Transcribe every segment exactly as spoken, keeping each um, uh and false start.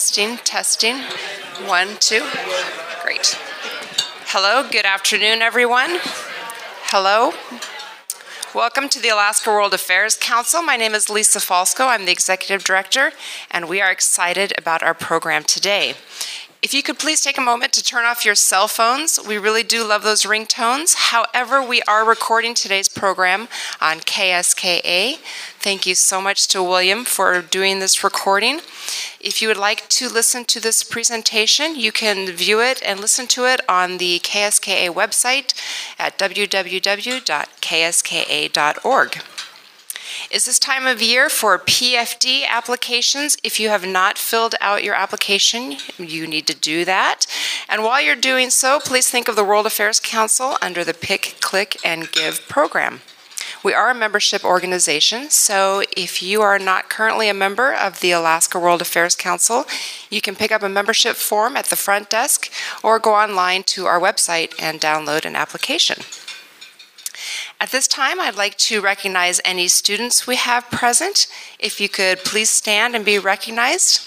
Testing, testing. One, two. Great. Hello, good afternoon, everyone. Hello. Welcome to the Alaska World Affairs Council. My name is Lisa Falsco. I'm the Executive Director, and we are excited about our program today. If you could please take a moment to turn off your cell phones. We really do love those ringtones. However, we are recording today's program on K S K A. Thank you so much to William for doing this recording. If you would like to listen to this presentation, you can view it and listen to it on the K S K A website at w w w dot k s k a dot org. It's this time of year for P F D applications. If you have not filled out your application, you need to do that. And while you're doing so, please think of the World Affairs Council under the Pick, Click, and Give program. We are a membership organization, so if you are not currently a member of the Alaska World Affairs Council, you can pick up a membership form at the front desk or go online to our website and download an application. At this time, I'd like to recognize any students we have present. If you could please stand and be recognized.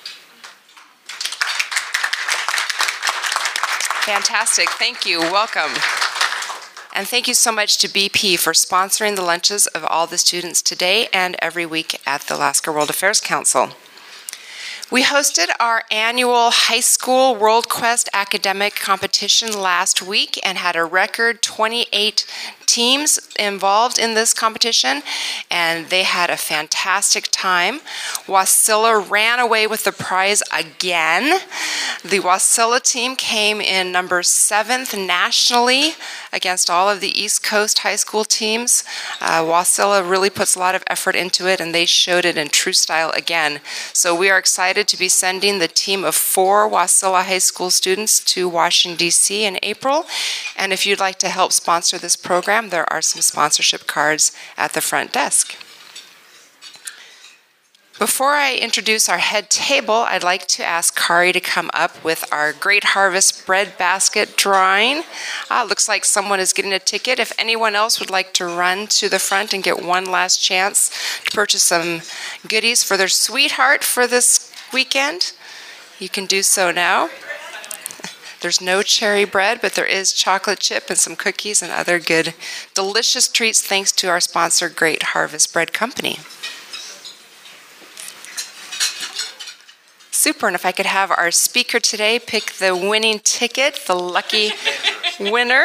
Fantastic, thank you, welcome. And thank you so much to B P for sponsoring the lunches of all the students today and every week at the Alaska World Affairs Council. We hosted our annual high school World Quest academic competition last week and had a record twenty-eight teams involved in this competition, and they had a fantastic time. Wasilla ran away with the prize again. The Wasilla team came in number seventh nationally against all of the East Coast high school teams. Uh, Wasilla really puts a lot of effort into it, and they showed it in true style again. So we are excited to be sending the team of four Wasilla High School students to Washington, D C in April. And if you'd like to help sponsor this program, there are some sponsorship cards at the front desk. Before I introduce our head table, I'd like to ask Kari to come up with our Great Harvest bread basket drawing. Uh, looks like someone is getting a ticket. If anyone else would like to run to the front and get one last chance to purchase some goodies for their sweetheart for this weekend, you can do so now. There's no cherry bread, but there is chocolate chip and some cookies and other good, delicious treats thanks to our sponsor, Great Harvest Bread Company. Super, and if I could have our speaker today pick the winning ticket, the lucky winner.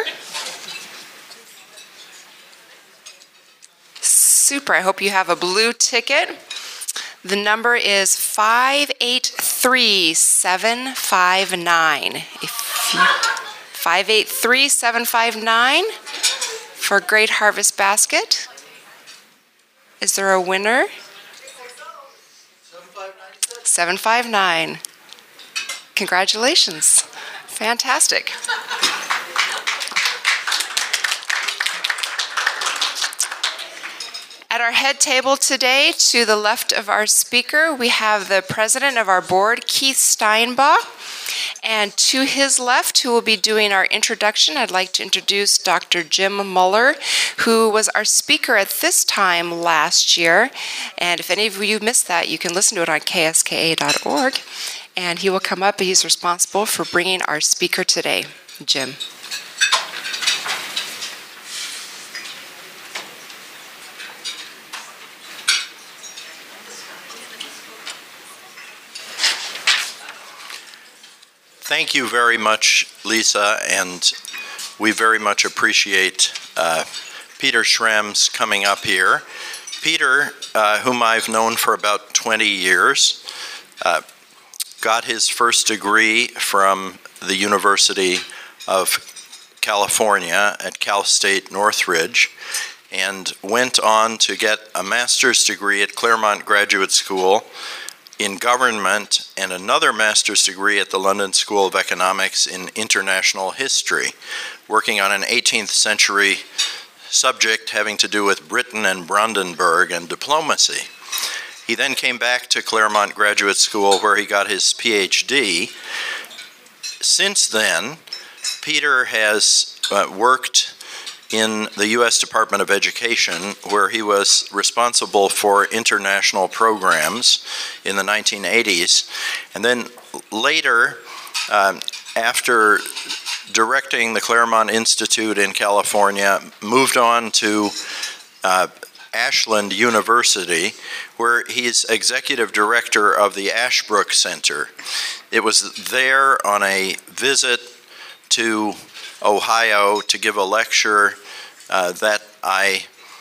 Super, I hope you have a blue ticket. The number is five eight three seven five nine. If you, five eight three seven five nine for Great Harvest Basket. Is there a winner? seven five nine. Congratulations. Fantastic. At our head table today, to the left of our speaker, we have the president of our board, Keith Steinbach. And to his left, who will be doing our introduction, I'd like to introduce Doctor Jim Muller, who was our speaker at this time last year. And if any of you missed that, you can listen to it on k s k a dot org. And he will come up, and he's responsible for bringing our speaker today. Jim. Thank you very much, Lisa, and we very much appreciate uh, Peter Schrems coming up here. Peter, uh, whom I've known for about twenty years, uh, got his first degree from the University of California at Cal State Northridge, and went on to get a master's degree at Claremont Graduate School in government and another master's degree at the London School of Economics in international history, working on an eighteenth century subject having to do with Britain and Brandenburg and diplomacy. He then came back to Claremont Graduate School where he got his P H D. Since then, Peter has uh, worked in the U S Department of Education, where he was responsible for international programs in the nineteen eighties. And then later, um, after directing the Claremont Institute in California, moved on to uh, Ashland University, where he's executive director of the Ashbrook Center. It was there on a visit to Ohio to give a lecture uh, that I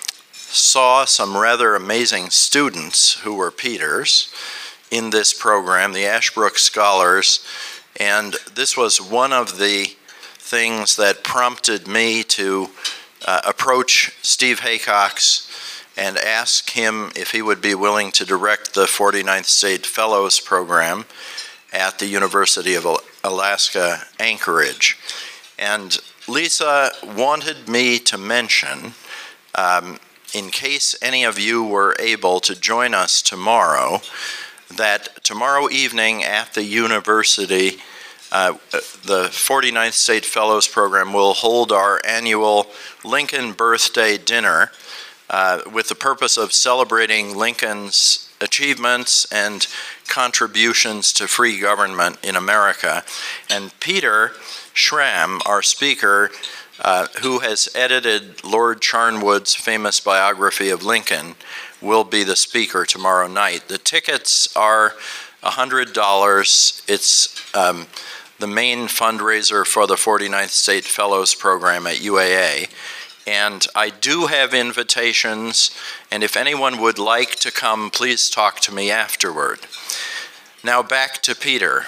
saw some rather amazing students who were Peter's in this program, the Ashbrook Scholars, and this was one of the things that prompted me to uh, approach Steve Haycox and ask him if he would be willing to direct the forty-ninth State Fellows Program at the University of Alaska, Anchorage. And Lisa wanted me to mention, um, in case any of you were able to join us tomorrow, that tomorrow evening at the university, uh, the forty-ninth State Fellows Program will hold our annual Lincoln Birthday Dinner uh, with the purpose of celebrating Lincoln's achievements and contributions to free government in America. And Peter Schramm, our speaker, uh, who has edited Lord Charnwood's famous biography of Lincoln, will be the speaker tomorrow night. The tickets are one hundred dollars. It's um, the main fundraiser for the forty-ninth State Fellows Program at U A A. And I do have invitations, and if anyone would like to come, please talk to me afterward. Now back to Peter.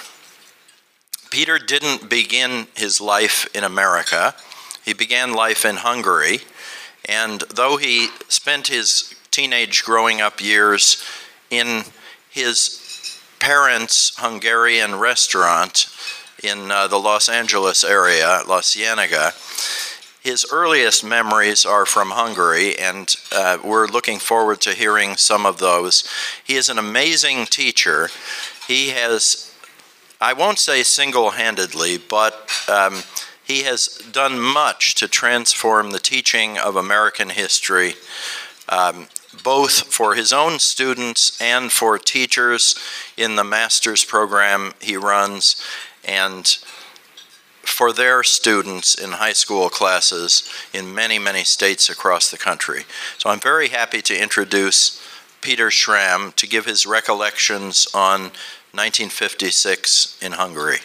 Peter didn't begin his life in America. He began life in Hungary, and though he spent his teenage growing up years in his parents' Hungarian restaurant in uh, the Los Angeles area, La Cienega, his earliest memories are from Hungary, and uh, we're looking forward to hearing some of those. He is an amazing teacher. He has, I won't say single-handedly, but um, he has done much to transform the teaching of American history, um, both for his own students and for teachers in the master's program he runs, and for their students in high school classes in many, many states across the country. So I'm very happy to introduce Peter Schramm to give his recollections on nineteen fifty-six in Hungary.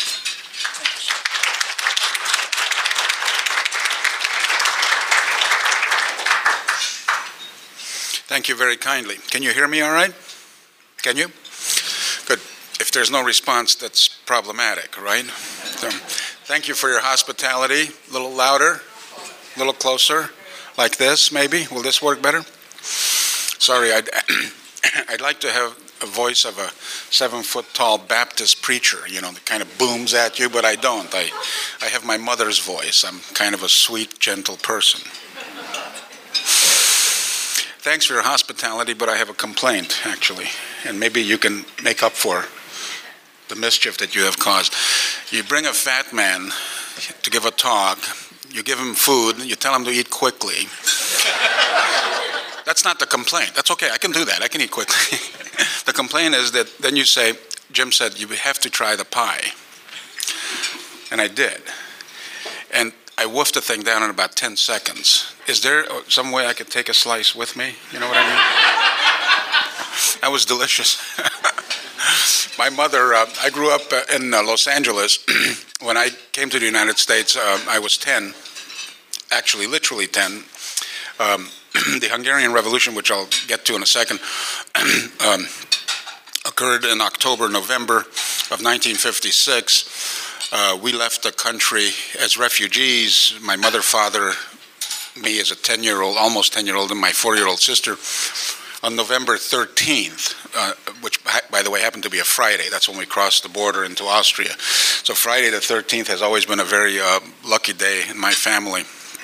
Thank you very kindly. Can you hear me all right? Can you? Good. If there's no response, that's problematic, right? So, thank you for your hospitality. A little louder, a little closer, like this maybe. Will this work better? Sorry, I'd, I'd like to have a voice of a seven-foot-tall Baptist preacher, you know, that kind of booms at you, but I don't. I, I have my mother's voice. I'm kind of a sweet, gentle person. Thanks for your hospitality, but I have a complaint, actually, and maybe you can make up for the mischief that you have caused. You bring a fat man to give a talk, you give him food, you tell him to eat quickly. That's not the complaint. That's okay, I can do that, I can eat quickly. The complaint is that then you say, Jim said, you have to try the pie. And I did. And I wolfed the thing down in about ten seconds. Is there some way I could take a slice with me? You know what I mean? That was delicious. My mother, uh, I grew up uh, in uh, Los Angeles. When I came to the United States, uh, I was ten, actually literally ten. Um, the Hungarian Revolution, which I'll get to in a second, um, occurred in October, November of nineteen fifty-six. Uh, we left the country as refugees, my mother, father, me as a ten-year-old, almost ten-year-old, and my four-year-old sister, on November thirteenth, uh, which, by the way, happened to be a Friday. That's when we crossed the border into Austria. So Friday the thirteenth has always been a very uh, lucky day in my family.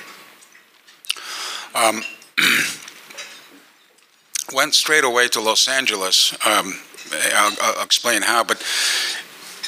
Um, went straight away to Los Angeles. Um, I'll, I'll explain how, but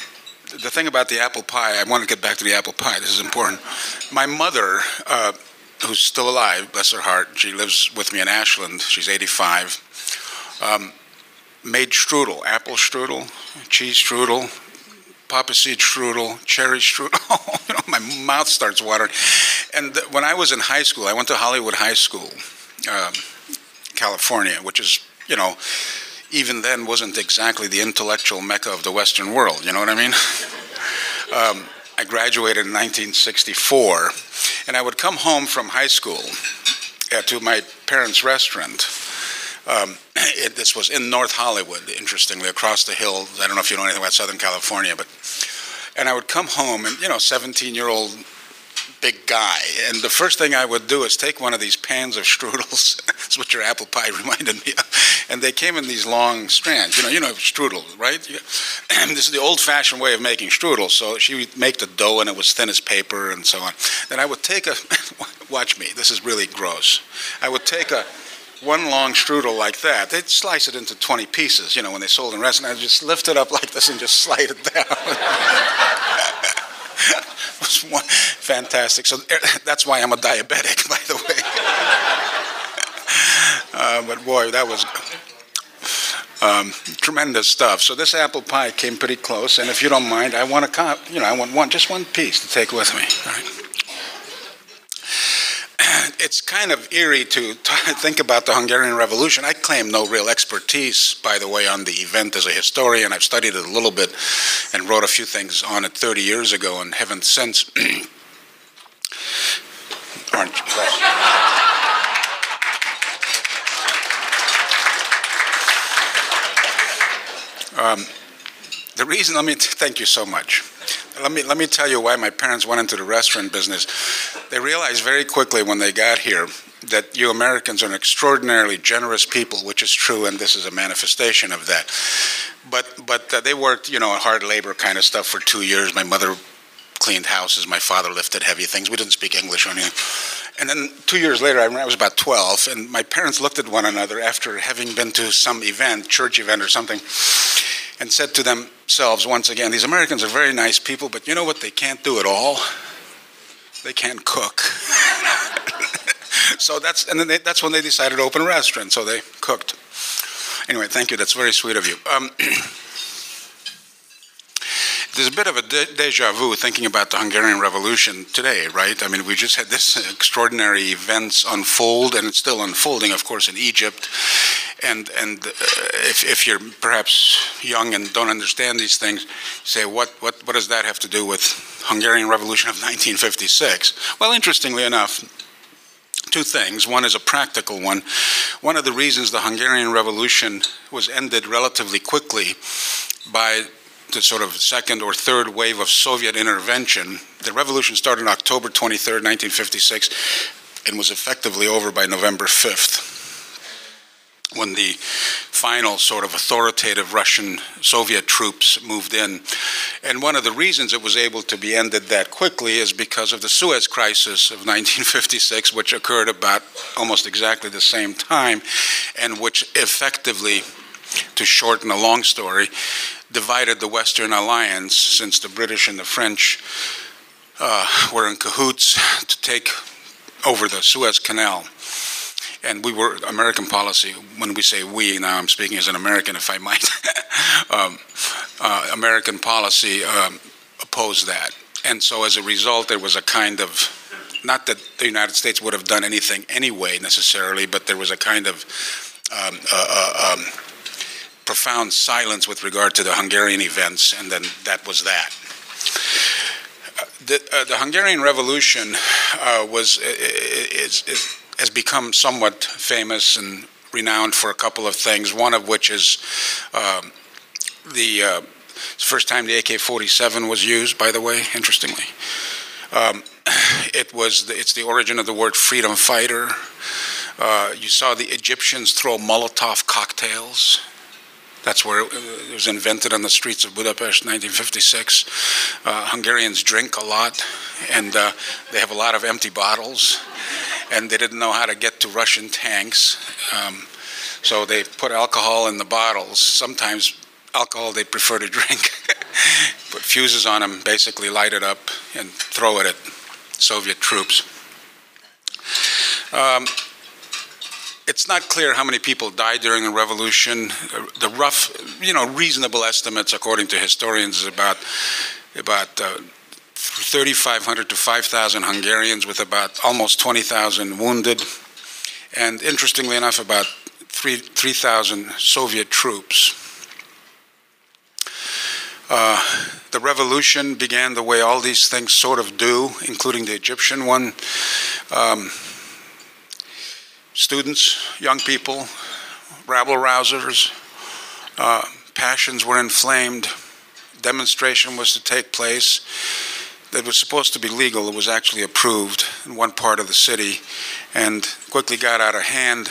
the thing about the apple pie, I want to get back to the apple pie, this is important. My mother uh, who's still alive, bless her heart, she lives with me in Ashland, she's eighty-five, um, made strudel, apple strudel, cheese strudel, poppy seed strudel, cherry strudel. You know, my mouth starts watering. And when I was in high school, I went to Hollywood High School, um, California, which is, you know, even then wasn't exactly the intellectual mecca of the Western world, you know what I mean? um, I graduated in nineteen sixty-four, and I would come home from high school uh, to my parents' restaurant. Um, it, this was in North Hollywood, interestingly, across the hill. I don't know if you know anything about Southern California, but and I would come home, and you know, seventeen-year-old big guy, and the first thing I would do is take one of these pans of strudels. That's what your apple pie reminded me of. And they came in these long strands. You know, you know strudel, right? And this is the old-fashioned way of making strudel. So she would make the dough, and it was thin as paper, and so on. Then I would take a. Watch me. This is really gross. I would take a. One long strudel like that, they'd slice it into twenty pieces, you know, when they sold in restaurants. I'd just lift it up like this and just slide it down. It was one, fantastic. So that's why I'm a diabetic, by the way. uh, but boy, that was um, tremendous stuff. So this apple pie came pretty close, and if you don't mind, I want a cop, you know, I want one, just one piece to take with me. All right. It's kind of eerie to think about the Hungarian Revolution. I claim no real expertise, by the way, on the event as a historian. I've studied it a little bit and wrote a few things on it thirty years ago and haven't since. Aren't you? Um, the reason, let me, t- thank you so much. Let me let me tell you why my parents went into the restaurant business. They realized very quickly when they got here that you Americans are an extraordinarily generous people, which is true, and this is a manifestation of that. But but uh, they worked, you know, hard labor kind of stuff for two years. My mother cleaned houses. My father lifted heavy things. We didn't speak English or anything. And then two years later, I remember I was about twelve, and my parents looked at one another after having been to some event, church event or something, and said to themselves once again, these Americans are very nice people, but you know what they can't do at all? They can't cook. So that's, and then they, that's when they decided to open a restaurant, so they cooked. Anyway, thank you, that's very sweet of you. Um, there's a bit of a de- deja vu thinking about the Hungarian Revolution today, right? I mean, we just had this extraordinary events unfold, and it's still unfolding, of course, in Egypt. And and uh, if if you're perhaps young and don't understand these things, say what what what does that have to do with Hungarian Revolution of nineteen fifty-six? Well, interestingly enough, two things. One is a practical one. One of the reasons the Hungarian Revolution was ended relatively quickly by the sort of second or third wave of Soviet intervention. The revolution started on October twenty-third, nineteen fifty-six, and was effectively over by November fifth. When the final sort of authoritative Russian Soviet troops moved in. And one of the reasons it was able to be ended that quickly is because of the Suez Crisis of nineteen fifty-six, which occurred about almost exactly the same time, and which effectively, to shorten a long story, divided the Western alliance, since the British and the French uh, were in cahoots to take over the Suez Canal. And we were, American policy, when we say we, now I'm speaking as an American, if I might, um, uh, American policy um, opposed that. And so as a result, there was a kind of, not that the United States would have done anything anyway necessarily, but there was a kind of um, uh, uh, um, profound silence with regard to the Hungarian events, and then that was that. Uh, the, uh, the Hungarian Revolution uh, was, is, is has become somewhat famous and renowned for a couple of things, one of which is um, the uh, first time the A K forty-seven was used, by the way, interestingly. Um, it was the, it's the origin of the word freedom fighter. Uh, you saw the Egyptians throw Molotov cocktails. That's where it, it was invented on the streets of Budapest, nineteen fifty-six. Uh, Hungarians drink a lot, and uh, they have a lot of empty bottles. And they didn't know how to get to Russian tanks, um, so they put alcohol in the bottles. Sometimes alcohol they prefer to drink. Put fuses on them, basically light it up and throw it at Soviet troops. Um, it's not clear how many people died during the revolution. The rough, you know, reasonable estimates, according to historians, is about about uh, thirty-five hundred to five thousand Hungarians, with about almost twenty thousand wounded, and interestingly enough, about three three thousand Soviet troops. Uh, the revolution began the way all these things sort of do, including the Egyptian one. Um, students, young people, rabble-rousers, uh, passions were inflamed. Demonstration was to take place. That was supposed to be legal. It was actually approved in one part of the city and quickly got out of hand.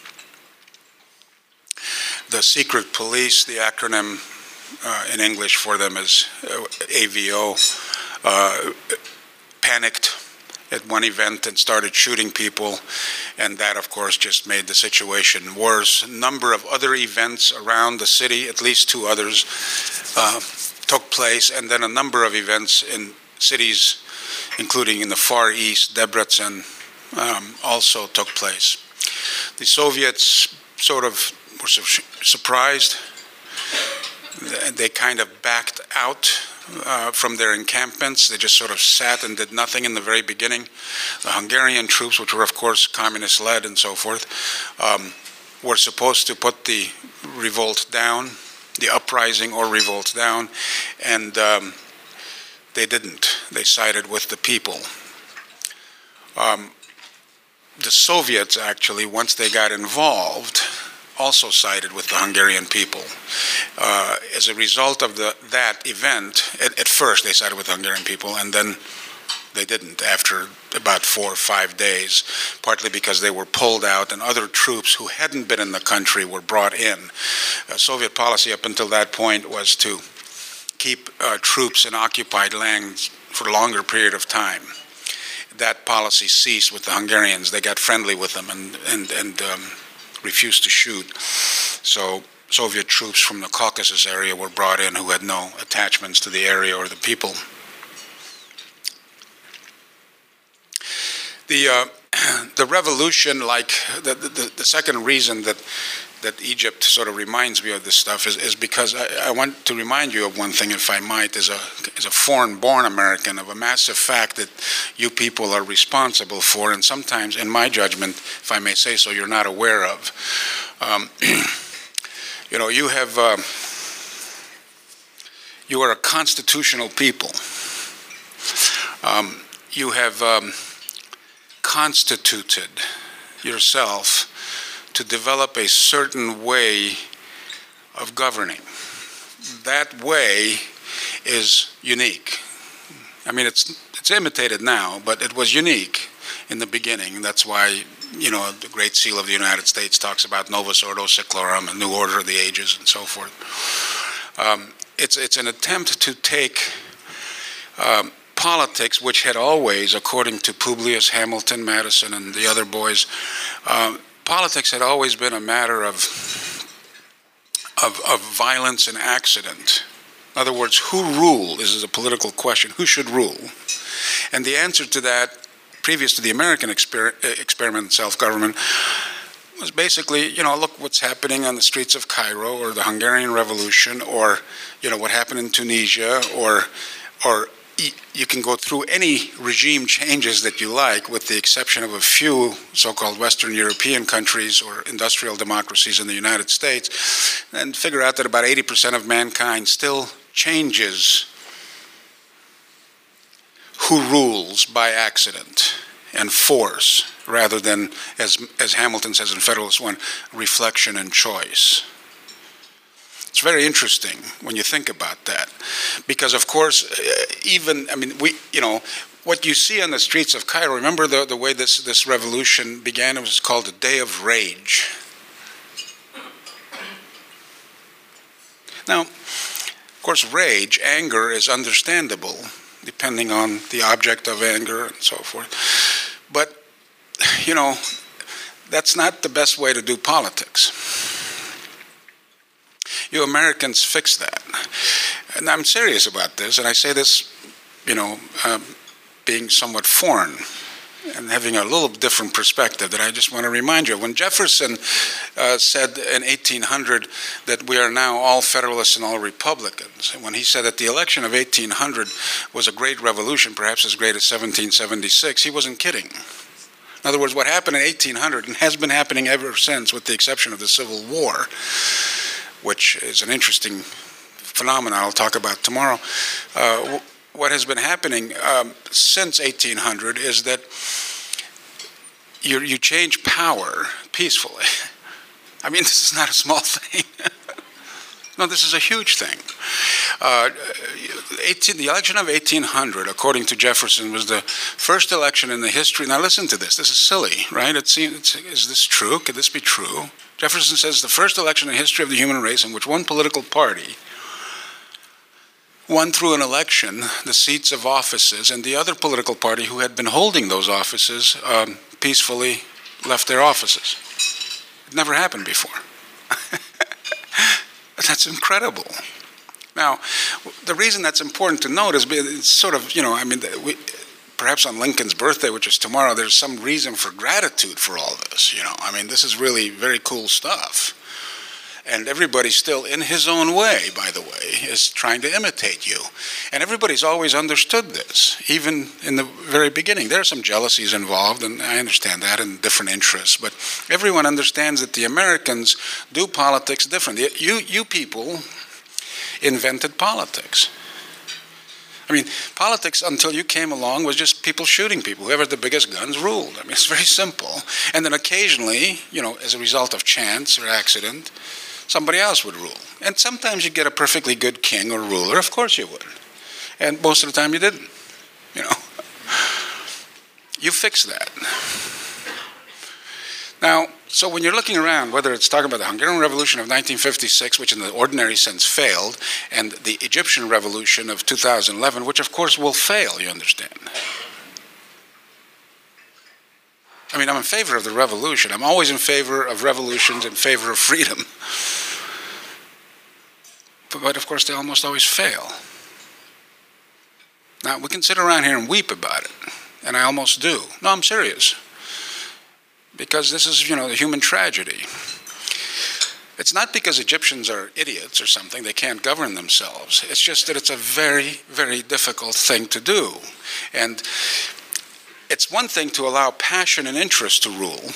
The secret police, the acronym uh, in English for them is uh, A V O, uh, panicked at one event and started shooting people, and that, of course, just made the situation worse. A number of other events around the city, at least two others, uh, took place, and then a number of events in cities, including in the Far East, Debrecen, um, also took place. The Soviets sort of were su- surprised. They kind of backed out uh, from their encampments. They just sort of sat and did nothing in the very beginning. The Hungarian troops, which were, of course, communist-led and so forth, um, were supposed to put the revolt down, the uprising or revolt down, and um, they didn't. They sided with the people. Um, the Soviets, actually, once they got involved, also sided with the Hungarian people. Uh, as a result of the, that event, at, at first they sided with the Hungarian people, and then they didn't after about four or five days, partly because they were pulled out and other troops who hadn't been in the country were brought in. Uh, Soviet policy up until that point was to keep uh, troops in occupied lands for a longer period of time. That policy ceased with the Hungarians. They got friendly with them and, and, and um, refused to shoot. So Soviet troops from the Caucasus area were brought in who had no attachments to the area or the people. The uh, the revolution, like the, the the second reason that that Egypt sort of reminds me of this stuff is, is because I, I want to remind you of one thing, if I might, as a as a foreign-born American, of a massive fact that you people are responsible for, and sometimes, in my judgment, if I may say so, you're not aware of. Um, you know, you have uh, you are a constitutional people. Um, you have um, constituted yourself to develop a certain way of governing. That way is unique. I mean, it's it's imitated now, but it was unique in the beginning. That's why, you know, the Great Seal of the United States talks about Novus Ordo Seclorum, a new order of the ages, and so forth. Um, it's it's an attempt to take um, politics, which had always, according to Publius, Hamilton, Madison, and the other boys, um, politics had always been a matter of, of, of violence and accident. In other words, who ruled? This is a political question. Who should rule? And the answer to that, previous to the American exper experiment in self-government, was basically, you know, look what's happening on the streets of Cairo, or the Hungarian Revolution, or, you know, what happened in Tunisia, or, or you can go through any regime changes that you like, with the exception of a few so-called Western European countries or industrial democracies in the United States, and figure out that about eighty percent of mankind still changes who rules by accident and force, rather than, as, as Hamilton says in Federalist One, reflection and choice. It's very interesting when you think about that, because, of course, even, I mean, we, you know, what you see on the streets of Cairo, remember the, the way this, this revolution began? It was called the Day of Rage. Now, of course, rage, anger, is understandable, depending on the object of anger and so forth. But, you know, that's not the best way to do politics. You Americans fix that. And I'm serious about this, and I say this, you know, um, being somewhat foreign and having a little different perspective that I just want to remind you of. When Jefferson uh, said in eighteen hundred that we are now all Federalists and all Republicans, and when he said that the election of eighteen hundred was a great revolution, perhaps as great as seventeen seventy-six, he wasn't kidding. In other words, what happened in eighteen hundred, and has been happening ever since with the exception of the Civil War, which is an interesting phenomenon I'll talk about tomorrow, uh, what has been happening um, since eighteen hundred is that you, you change power peacefully. I mean, this is not a small thing. No, this is a huge thing. Uh, eighteen, the election of eighteen hundred, according to Jefferson, was the first election in the history. Now listen to this. This is silly, right? It seems, it's, is this true? Could this be true? Jefferson says the first election in the history of the human race in which one political party won through an election the seats of offices, and the other political party who had been holding those offices um, peacefully left their offices. It never happened before. That's incredible. Now, the reason that's important to note is it's sort of, you know, I mean, we, perhaps on Lincoln's birthday, which is tomorrow, there's some reason for gratitude for all this, you know. I mean, this is really very cool stuff. And everybody still, in his own way, by the way, is trying to imitate you. And everybody's always understood this, even in the very beginning. There are some jealousies involved, and I understand that, and different interests. But everyone understands that the Americans do politics differently. You, you people invented politics. I mean, politics, until you came along, was just people shooting people. Whoever had the biggest guns ruled. I mean, it's very simple. And then occasionally, you know, as a result of chance or accident, somebody else would rule. And sometimes you get a perfectly good king or ruler. Of course you would. And most of the time you didn't. You know. You fix that. Now, so when you're looking around, whether it's talking about the Hungarian Revolution of nineteen fifty-six, which in the ordinary sense failed, and the Egyptian Revolution of two thousand eleven, which of course will fail, you understand. I mean, I'm in favor of the revolution. I'm always in favor of revolutions, in favor of freedom. But, but of course, they almost always fail. Now, we can sit around here and weep about it, and I almost do. No, I'm serious. Because this is, you know, the human tragedy. It's not because Egyptians are idiots or something, they can't govern themselves. It's just that it's a very, very difficult thing to do. And it's one thing to allow passion and interest to rule.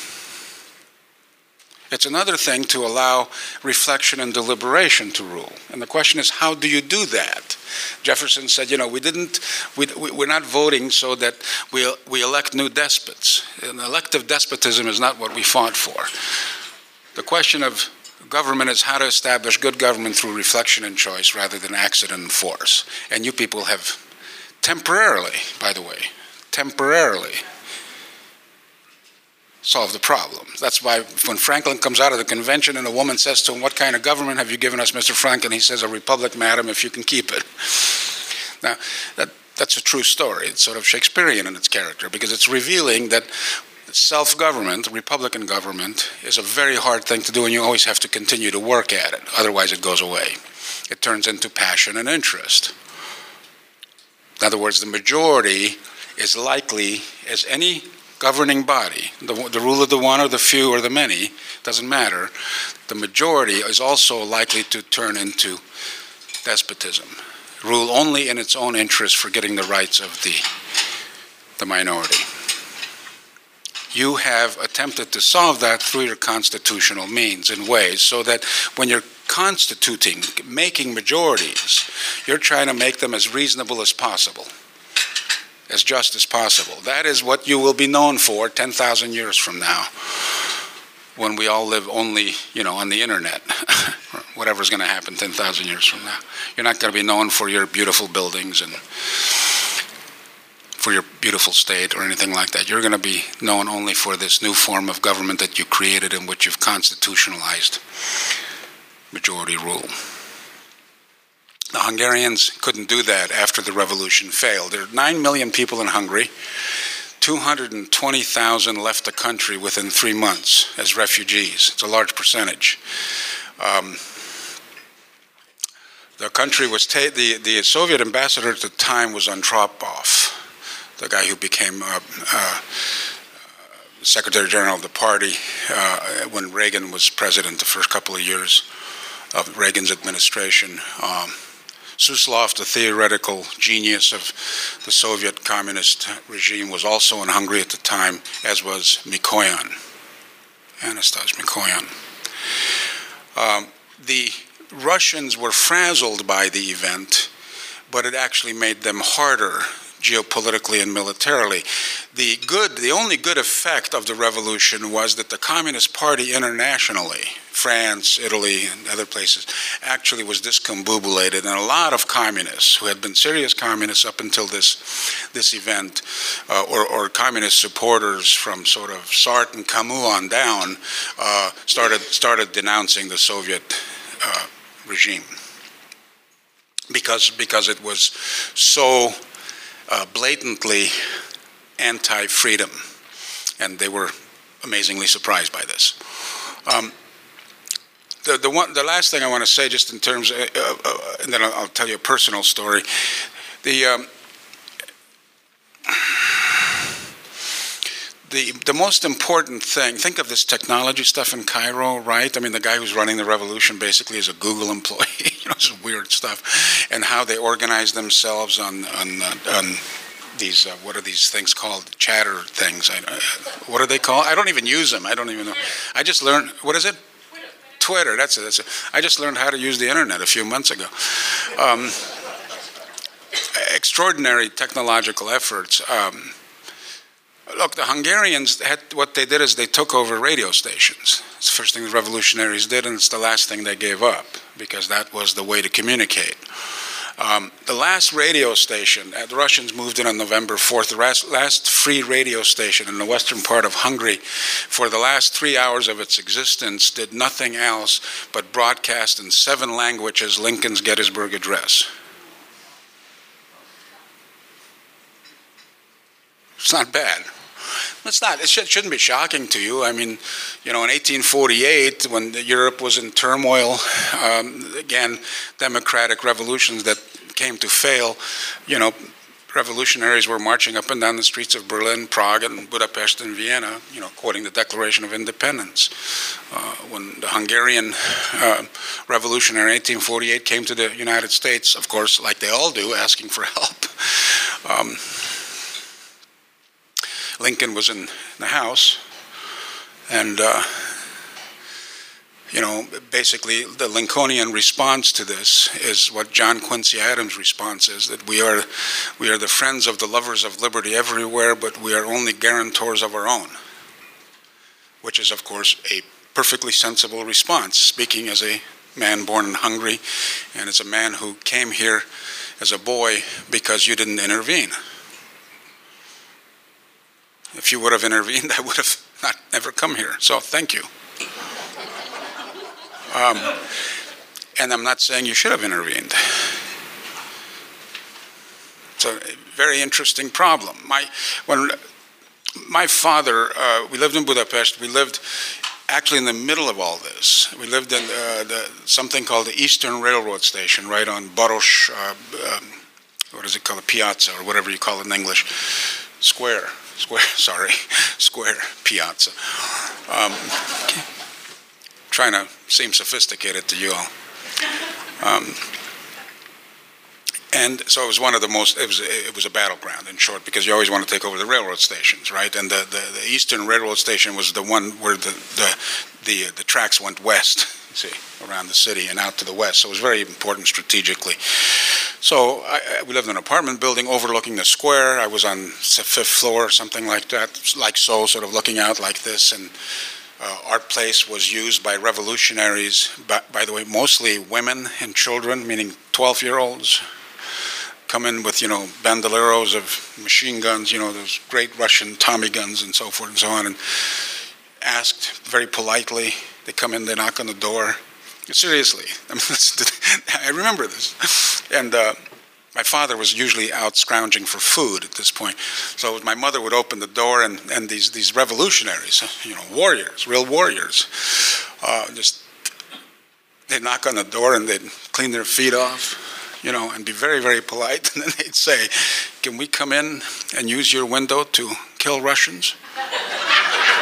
It's another thing to allow reflection and deliberation to rule. And the question is, how do you do that? Jefferson said, you know, we didn't, we, we're not voting so that we, we elect new despots. And elective despotism is not what we fought for. The question of government is how to establish good government through reflection and choice rather than accident and force. And you people have temporarily, by the way, temporarily solve the problem. That's why when Franklin comes out of the convention and a woman says to him, what kind of government have you given us, Mister Franklin? He says, a republic, madam, if you can keep it. Now, that, that's a true story. It's sort of Shakespearean in its character because it's revealing that self-government, Republican government, is a very hard thing to do and you always have to continue to work at it. Otherwise it goes away. It turns into passion and interest. In other words, the majority is likely as any governing body, the, the rule of the one or the few or the many, doesn't matter. The majority is also likely to turn into despotism. Rule only in its own interest, forgetting the rights of the, the minority. You have attempted to solve that through your constitutional means and ways so that when you're constituting, making majorities, you're trying to make them as reasonable as possible. As just as possible. That is what you will be known for ten thousand years from now, when we all live only, you know, on the internet. Whatever's going to happen ten thousand years from now. You're not going to be known for your beautiful buildings and for your beautiful state or anything like that. You're going to be known only for this new form of government that you created in which you've constitutionalized majority rule. The Hungarians couldn't do that after the revolution failed. There are nine million people in Hungary. two hundred twenty thousand left the country within three months as refugees. It's a large percentage. Um, the country was, ta the, the Soviet ambassador at the time was Andropov, the guy who became uh, uh, Secretary General of the party uh, when Reagan was president the first couple of years of Reagan's administration. Um, Suslov, the theoretical genius of the Soviet communist regime, was also in Hungary at the time, as was Mikoyan, Anastas Mikoyan. Um, the Russians were frazzled by the event, but it actually made them harder geopolitically and militarily. The good, the only good effect of the revolution was that the Communist Party internationally, France, Italy, and other places, actually was discombobulated, and a lot of communists who had been serious communists up until this this event, uh, or, or communist supporters from sort of Sartre and Camus on down, uh, started started denouncing the Soviet uh, regime because because it was so Uh, blatantly anti-freedom, and they were amazingly surprised by this. Um, the the one the last thing I want to say, just in terms, of, uh, uh, and then I'll, I'll tell you a personal story. The um, the the most important thing. Think of this technology stuff in Cairo, right? I mean, the guy who's running the revolution basically is a Google employee. You know, this weird stuff, and how they organize themselves on on, uh, on these uh, what are these things called? Chatter things. I, uh, what are they called? I don't even use them. I don't even know. I just learned. What is it? Twitter. Twitter. That's it. That's it. I just learned how to use the internet a few months ago. Um, extraordinary technological efforts. Um, Look, the Hungarians had, what they did is they took over radio stations. It's the first thing the revolutionaries did, and it's the last thing they gave up, because that was the way to communicate. Um, the last radio station, uh, the Russians moved in on November fourth, the last, last free radio station in the western part of Hungary, for the last three hours of its existence, did nothing else but broadcast in seven languages Lincoln's Gettysburg Address. It's not bad. It's not. It shouldn't be shocking to you. I mean, you know, in eighteen forty-eight, when Europe was in turmoil, um, again, democratic revolutions that came to fail, you know, revolutionaries were marching up and down the streets of Berlin, Prague, and Budapest and Vienna, you know, quoting the Declaration of Independence. Uh, when the Hungarian uh, revolutionary in eighteen forty-eight came to the United States, of course, like they all do, asking for help. Um, Lincoln was in the House, and, uh, you know, basically the Lincolnian response to this is what John Quincy Adams' response is, that we are, we are the friends of the lovers of liberty everywhere, but we are only guarantors of our own, which is, of course, a perfectly sensible response, speaking as a man born in Hungary, and as a man who came here as a boy because you didn't intervene. If you would have intervened, I would have not never come here. So thank you. Um, and I'm not saying you should have intervened. It's a very interesting problem. My when my father, uh, we lived in Budapest. We lived actually in the middle of all this. We lived in uh, the, something called the Eastern Railroad Station, right on Baros, uh, um, what is it called, a piazza, or whatever you call it in English, square. Square, sorry, square piazza. Um, trying to seem sophisticated to you all. Um, and so it was one of the most, it was, it was a battleground, in short, because you always want to take over the railroad stations, right? And the, the, the Eastern Railroad Station was the one where the, the, the, the tracks went west, you see, around the city and out to the west. So it was very important strategically. So I, we lived in an apartment building overlooking the square. I was on the fifth floor or something like that, like so, sort of looking out like this. And uh, our place was used by revolutionaries, by, by the way, mostly women and children, meaning twelve-year-olds, come in with, you know, bandoleros of machine guns, you know, those great Russian Tommy guns and so forth and so on, and asked very politely. They come in, they knock on the door. Seriously, I mean, I remember this. And uh, my father was usually out scrounging for food at this point. So my mother would open the door, and, and these, these revolutionaries, you know, warriors, real warriors, uh, just, they'd knock on the door and they'd clean their feet off, you know, and be very, very polite. And then they'd say, "Can we come in and use your window to kill Russians?"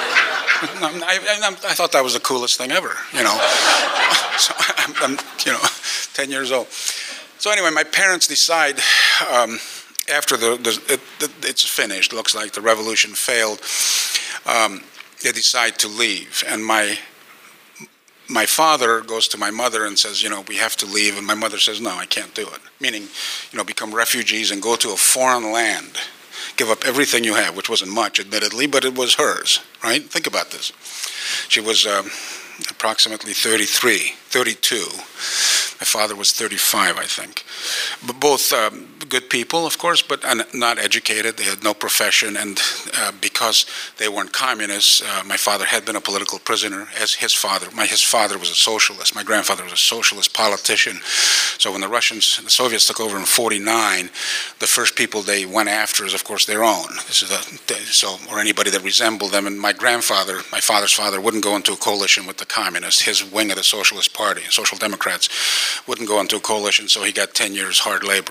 I, I, I thought that was the coolest thing ever, you know. So I'm, I'm, you know, ten years old. So anyway, my parents decide um, after the, the it, it's finished, looks like the revolution failed, um, they decide to leave. And my my father goes to my mother and says, you know, we have to leave. And my mother says, no, I can't do it. Meaning, you know, become refugees and go to a foreign land. Give up everything you have, which wasn't much, admittedly, but it was hers, right? Think about this. She was um, approximately thirty-three, thirty-two. My father was thirty-five, I think. But both um, good people, of course, but not educated. They had no profession, and uh, because they weren't communists, uh, my father had been a political prisoner, as his father. My his father was a socialist. My grandfather was a socialist politician. So when the Russians, the Soviets took over in forty-nine, the first people they went after is, of course, their own. This is a, so, or anybody that resembled them. And my grandfather, my father's father, wouldn't go into a coalition with the communists. His wing of the Socialist Party, Social Democrats, wouldn't go into a coalition, so he got ten years hard labor.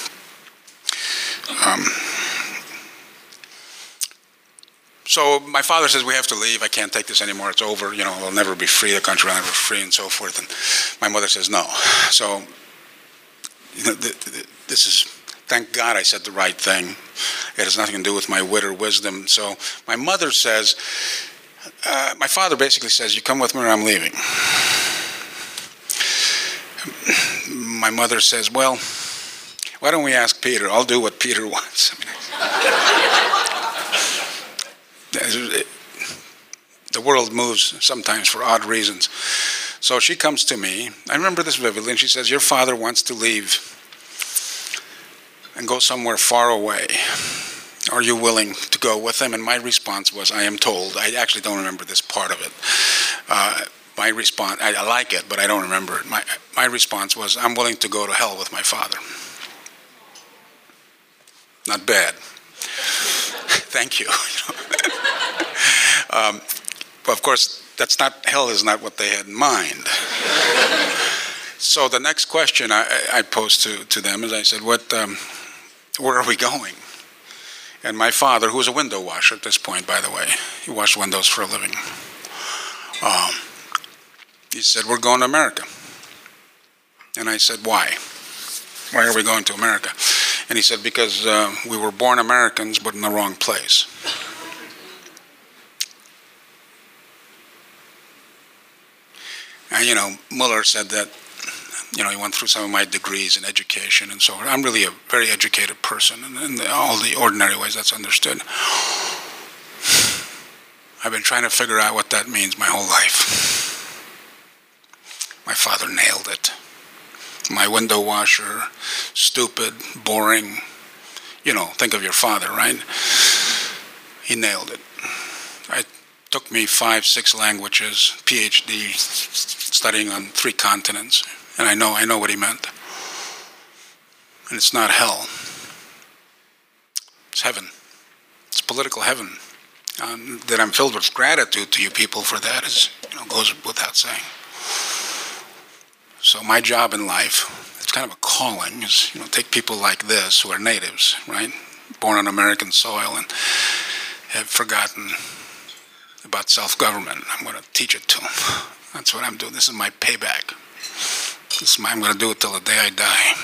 Um, so my father says, we have to leave, I can't take this anymore, it's over, you know, we'll never be free, the country will never be free, and so forth. And my mother says, no. So, you know, th th this is, thank God I said the right thing. It has nothing to do with my wit or wisdom. So my mother says, uh, my father basically says, you come with me or I'm leaving. My mother says, well, why don't we ask Peter? I'll do what Peter wants. I mean, the world moves sometimes for odd reasons. So she comes to me. I remember this vividly, and she says, your father wants to leave and go somewhere far away. Are you willing to go with him? And my response was, I am told. I actually don't remember this part of it. Uh, My response, I, I like it, but I don't remember it. My, my response was, I'm willing to go to hell with my father. Not bad. Thank you. um, but of course, that's not, hell is not what they had in mind. So the next question I, I posed to, to them is I said, what, um, where are we going? And my father, who was a window washer at this point, by the way, he washed windows for a living, um, he said, we're going to America. And I said, why? Why are we going to America? And he said, because uh, we were born Americans, but in the wrong place. And, you know, Muller said that, you know, he went through some of my degrees in education and so on. I'm really a very educated person, and in the, all the ordinary ways that's understood. I've been trying to figure out what that means my whole life. My father nailed it. My window washer, stupid, boring. You know, think of your father, right? He nailed it. It took me five, six languages, P H D, studying on three continents, and I know, I know what he meant. And it's not hell. It's heaven. It's political heaven. Um, that I'm filled with gratitude to you people for that is, you know, goes without saying. So my job in life, it's kind of a calling, is, you know, take people like this who are natives, right, born on American soil and have forgotten about self-government. I'm going to teach it to them. That's what I'm doing. This is my payback. This is my, I'm going to do it till the day I die.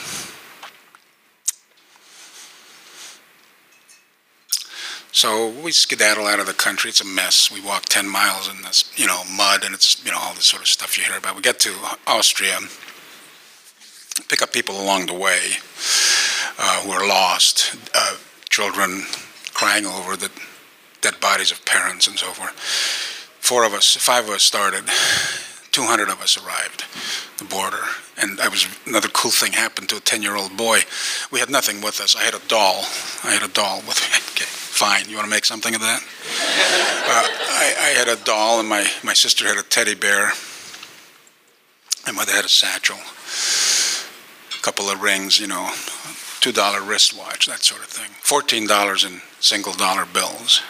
So we skedaddle out of the country. It's a mess. We walk ten miles in this, you know, mud, and it's, you know, all this sort of stuff you hear about. We get to Austria, pick up people along the way uh, who are lost, uh, children crying over the dead bodies of parents and so forth. Four of us, five of us started. two hundred of us arrived at the border. And I was, another cool thing happened to a ten-year-old boy. We had nothing with us. I had a doll. I had a doll with me. Okay, fine. You want to make something of that? uh, I, I had a doll, and my, my sister had a teddy bear. My mother had a satchel. A couple of rings, you know, two dollar wristwatch, that sort of thing. fourteen dollars in single dollar bills.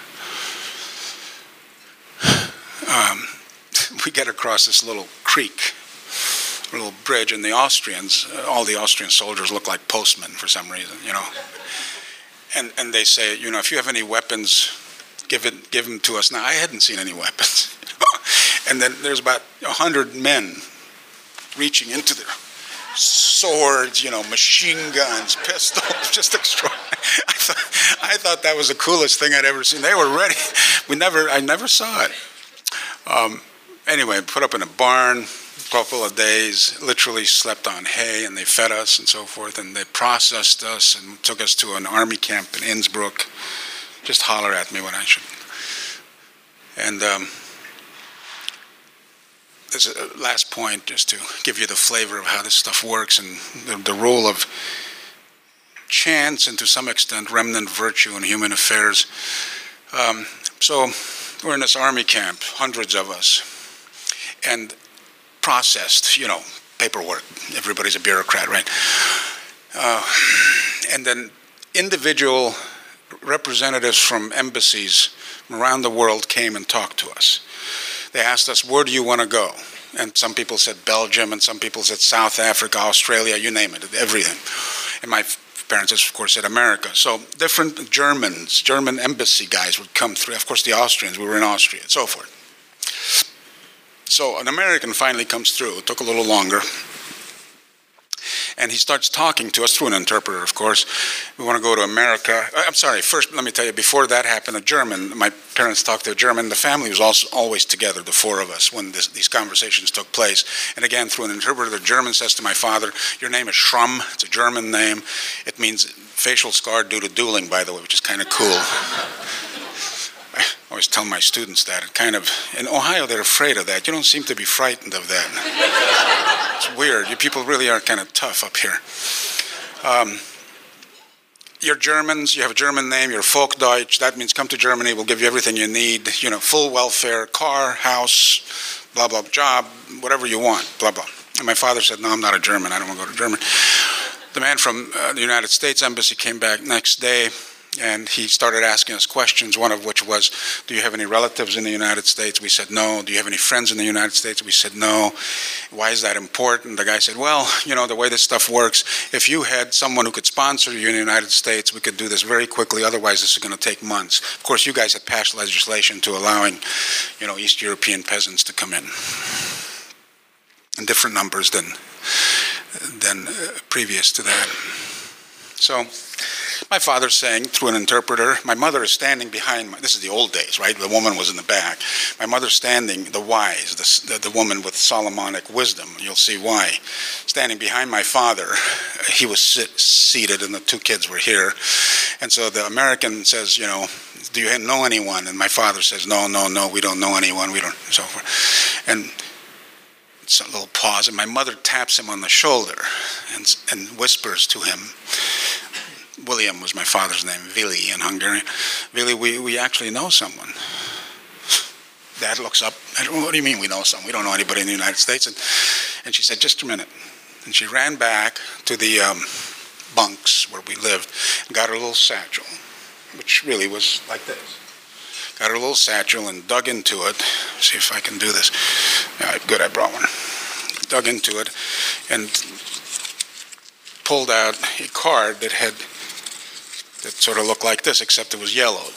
Um, we get across this little creek, a little bridge, and the Austrians, uh, all the Austrian soldiers look like postmen for some reason, you know. And and they say, you know, if you have any weapons, give it, give them to us. Now, I hadn't seen any weapons. And then there's about a hundred men reaching into their swords, you know, machine guns, pistols, just extraordinary. I thought, I thought that was the coolest thing I'd ever seen. They were ready. We never, I never saw it. Um, anyway, put up in a barn, a couple of days, literally slept on hay, and they fed us and so forth, and they processed us and took us to an army camp in Innsbruck. Just holler at me when I should. And um, there's a last point, just to give you the flavor of how this stuff works and the, the role of chance and to some extent remnant virtue in human affairs. Um, so we're in this army camp, hundreds of us, and processed, you know, paperwork. Everybody's a bureaucrat, right? Uh, and then individual representatives from embassies from around the world came and talked to us. They asked us, where do you want to go? And some people said Belgium, and some people said South Africa, Australia, you name it, everything. And my parents, of course, said America. So different Germans, German embassy guys would come through. Of course, the Austrians, we were in Austria, and so forth. So an American finally comes through. It took a little longer. And he starts talking to us through an interpreter, of course. We want to go to America. I'm sorry, first let me tell you, before that happened, a German, my parents talked to a German. The family was also always together, the four of us, when this, these conversations took place. And again, through an interpreter, the German says to my father, your name is Schramm. It's a German name. It means facial scar due to dueling, by the way, which is kind of cool. I always tell my students that. It kind of, in Ohio, they're afraid of that. You don't seem to be frightened of that. It's weird. You people really are kind of tough up here. Um, you're Germans. You have a German name. You're Volkdeutsch. That means come to Germany. We'll give you everything you need. You know, full welfare, car, house, blah, blah, job, whatever you want, blah, blah. And my father said, no, I'm not a German. I don't want to go to Germany. The man from uh, the United States Embassy came back next day. And he started asking us questions, one of which was, do you have any relatives in the United States? We said no. Do you have any friends in the United States? We said no. Why is that important? The guy said, well, you know, the way this stuff works, if you had someone who could sponsor you in the United States, we could do this very quickly. Otherwise, this is going to take months. Of course, you guys had passed legislation to allowing, you know, East European peasants to come in in different numbers than, than uh, previous to that. So my father's saying through an interpreter, my mother is standing behind, my, this is the old days, right? The woman was in the back. My mother's standing, the wise, the, the, the woman with Solomonic wisdom, you'll see why, standing behind my father. He was sit, seated and the two kids were here. And so the American says, you know, do you know anyone? And my father says, no, no, no, we don't know anyone, we don't, and so forth. And it's a little pause, and my mother taps him on the shoulder and, and whispers to him. William was my father's name, Vili in Hungarian. Vili, we, we actually know someone. Dad looks up. I don't, what do you mean we know someone? We don't know anybody in the United States. And, and she said, just a minute. And she ran back to the um, bunks where we lived and got her little satchel, which really was like this. Got her little satchel and dug into it. See if I can do this. Yeah, good, I brought one. Dug into it and pulled out a card that had, that sort of looked like this, except it was yellowed.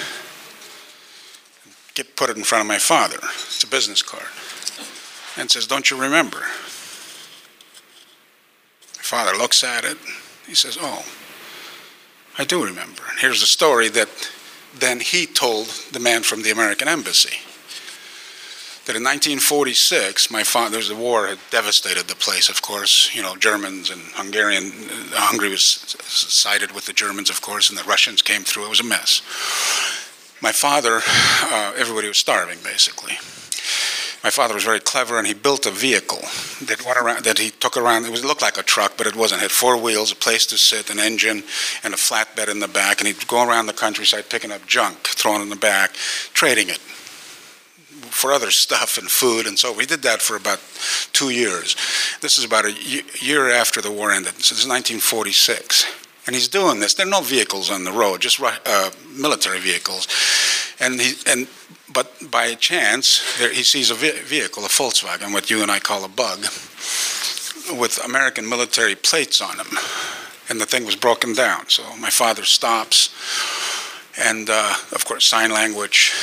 Get, put it in front of my father. It's a business card. And says, don't you remember? My father looks at it. He says, oh, I do remember. And here's the story that then he told the man from the American Embassy. That in nineteen forty-six, my father's the war had devastated the place, of course. You know, Germans and Hungarian, uh, Hungary was sided with the Germans, of course, and the Russians came through. It was a mess. My father, uh, everybody was starving, basically. My father was very clever, and he built a vehicle that went around, that he took around. It, was, it looked like a truck, but it wasn't. It had four wheels, a place to sit, an engine, and a flatbed in the back. And he'd go around the countryside picking up junk, throwing it in the back, trading it for other stuff and food, and so we did that for about two years. This is about a year after the war ended. So this is nineteen forty-six. And he's doing this. There are no vehicles on the road, just uh, military vehicles. And he, and but by chance, there, he sees a vehicle, a Volkswagen, what you and I call a bug, with American military plates on them. And the thing was broken down. So my father stops, And, uh, of course, sign language.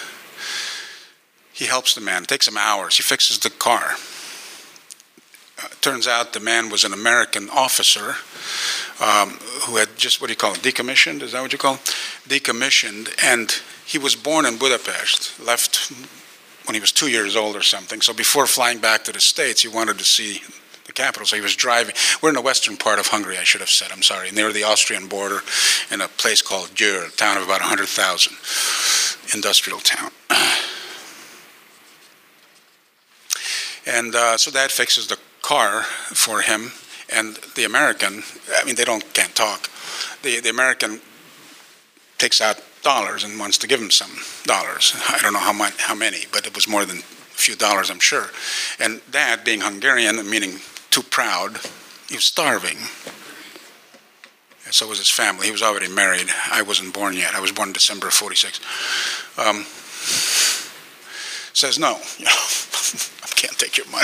He helps the man. It takes him hours. He fixes the car. Uh, turns out the man was an American officer um, who had just, what do you call it, decommissioned? Is that what you call it? Decommissioned. And he was born in Budapest, left when he was two years old or something. So before flying back to the States, he wanted to see the capital. So he was driving. We're in the western part of Hungary, I should have said, I'm sorry, near the Austrian border in a place called Győr, a town of about one hundred thousand, industrial town. And uh, so that fixes the car for him. And the American, I mean, they don't can't talk. The, the American takes out dollars and wants to give him some dollars. I don't know how much, how many, but it was more than a few dollars, I'm sure. And Dad, being Hungarian, meaning too proud, he was starving. And so was his family. He was already married. I wasn't born yet. I was born in December of forty-six. Um, says, no, you know, I can't take your money.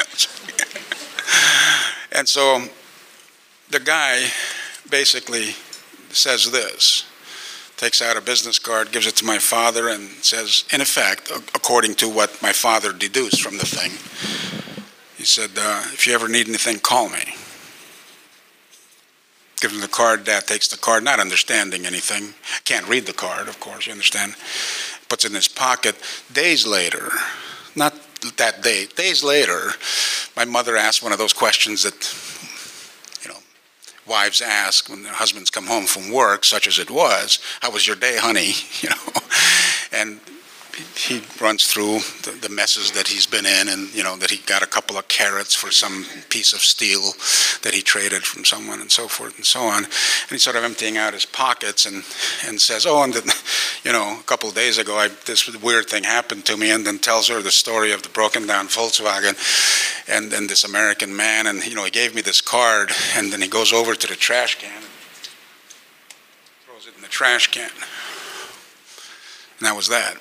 And so the guy basically says this, takes out a business card, gives it to my father, and says, in effect, according to what my father deduced from the thing, he said, uh, if you ever need anything, call me. Gives him the card. Dad takes the card, not understanding anything. Can't read the card, of course, you understand. Puts it in his pocket. Days later, not that day, days later, my mother asked one of those questions that, you know, wives ask when their husbands come home from work, such as it was, how was your day, honey? You know, and he runs through the, the messes that he's been in, and, you know, that he got a couple of carrots for some piece of steel that he traded from someone, and so forth and so on. And he's sort of emptying out his pockets and, and says, oh, and, the, you know, a couple of days ago, I, this weird thing happened to me, and then tells her the story of the broken down Volkswagen and, and this American man, and, you know, he gave me this card, and then he goes over to the trash can and throws it in the trash can. And that was that.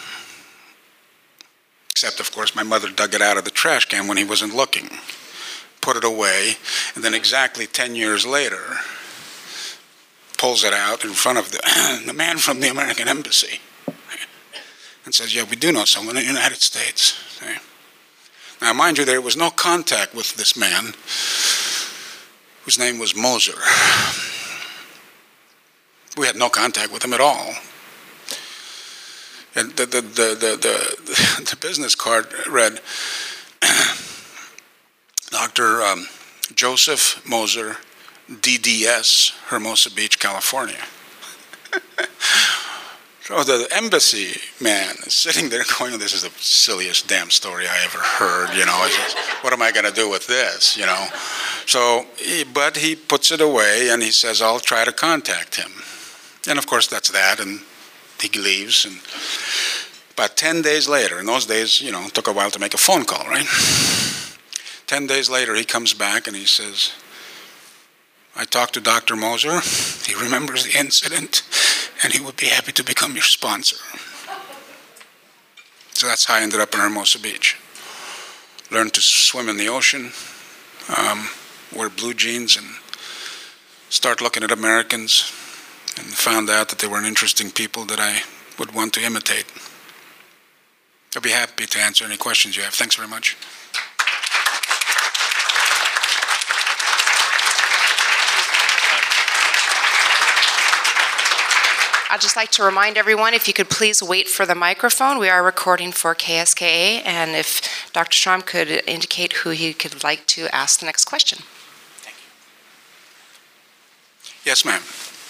Except, of course, my mother dug it out of the trash can when he wasn't looking, put it away, and then exactly ten years later, pulls it out in front of the, the man from the American embassy and says, yeah, we do know someone in the United States. Okay. Now, mind you, there was no contact with this man, whose name was Moser. We had no contact with him at all. And the, the, the, the, the, the business card read, Doctor Um, Joseph Moser, D D S, Hermosa Beach, California. So the embassy man is sitting there going, this is the silliest damn story I ever heard, you know. Just, what am I going to do with this, you know? So, he, but he puts it away and he says, I'll try to contact him. And of course that's that, and he leaves, and about ten days later, in those days, you know, it took a while to make a phone call, right? Ten days later, he comes back and he says, I talked to Doctor Moser. He remembers the incident, and he would be happy to become your sponsor. So that's how I ended up in Hermosa Beach. Learned to swim in the ocean, um, wear blue jeans, and start looking at Americans, and found out that they were an interesting people that I would want to imitate. I'll be happy to answer any questions you have. Thanks very much. I'd just like to remind everyone, if you could please wait for the microphone. We are recording for K S K A, and if Doctor Schramm could indicate who he could like to ask the next question. Thank you. Yes, ma'am.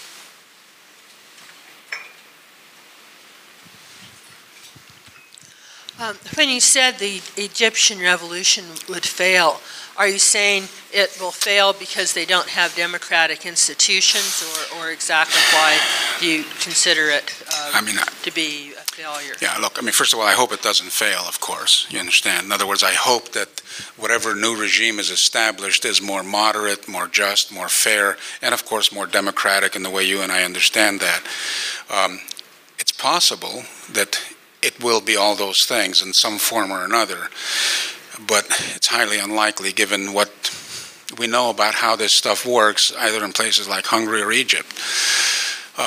Um, when you said the Egyptian revolution would fail, are you saying it will fail because they don't have democratic institutions, or, or exactly why do you consider it uh, I mean, I, to be a failure? Yeah, look, I mean, first of all, I hope it doesn't fail, of course, you understand. In other words, I hope that whatever new regime is established is more moderate, more just, more fair, and of course more democratic in the way you and I understand that. Um, it's possible that it will be all those things in some form or another, but it's highly unlikely given what we know about how this stuff works, either in places like Hungary or Egypt. Um,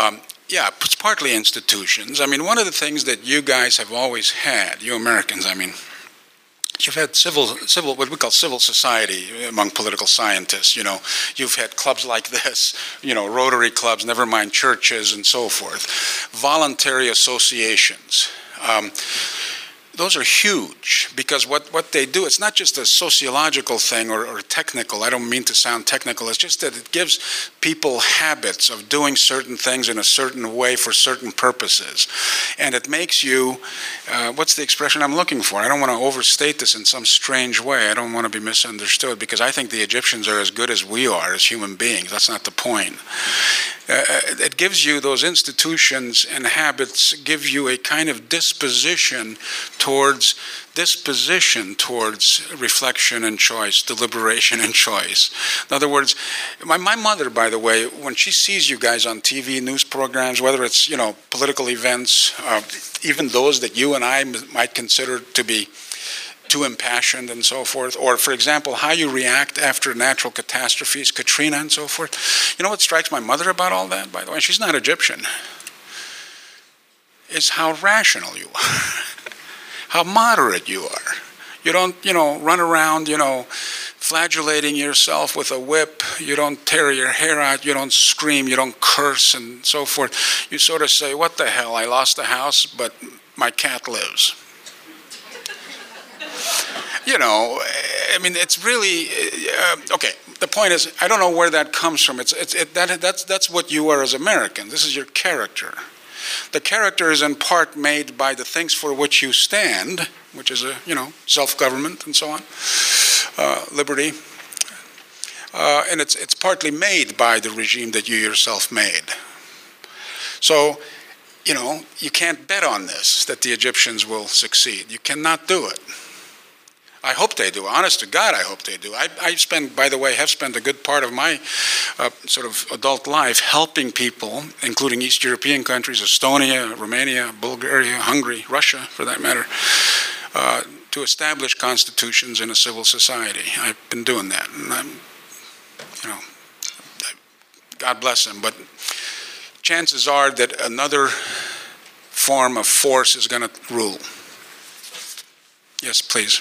yeah, it's partly institutions. I mean, one of the things that you guys have always had, you Americans, I mean, you've had civil, civil, what we call civil society among political scientists. You know, you've had clubs like this, you know, Rotary clubs, never mind churches and so forth. Voluntary associations. Um, Those are huge, because what, what they do, it's not just a sociological thing or, or technical. I don't mean to sound technical. It's just that it gives people habits of doing certain things in a certain way for certain purposes. And it makes you, uh, what's the expression I'm looking for? I don't want to overstate this in some strange way. I don't want to be misunderstood, because I think the Egyptians are as good as we are as human beings. That's not the point. Uh, it gives you, those institutions and habits give you a kind of disposition towards disposition towards reflection and choice, deliberation and choice. In other words, my, my mother, by the way, when she sees you guys on T V news programs, whether it's, you know, political events, uh, even those that you and I might consider to be too impassioned and so forth, or, for example, how you react after natural catastrophes, Katrina and so forth. You know what strikes my mother about all that, by the way? She's not Egyptian. Is how rational you are, how moderate you are. You don't, you know, run around, you know, flagellating yourself with a whip. You don't tear your hair out. You don't scream. You don't curse and so forth. You sort of say, what the hell, I lost the house, but my cat lives. You know, I mean, it's really, uh, okay, the point is, I don't know where that comes from. It's, it's, it, that, that's, that's what you are as Americans. This is your character. The character is in part made by the things for which you stand, which is, a, you know, self-government and so on, uh, liberty. Uh, and it's, it's partly made by the regime that you yourself made. So, you know, you can't bet on this, that the Egyptians will succeed. You cannot do it. I hope they do. Honest to God, I hope they do. I, I spend, by the way, have spent a good part of my uh, sort of adult life helping people, including East European countries, Estonia, Romania, Bulgaria, Hungary, Russia, for that matter, uh, to establish constitutions in a civil society. I've been doing that, and I'm, you know, God bless them. But chances are that another form of force is going to rule. Yes, please.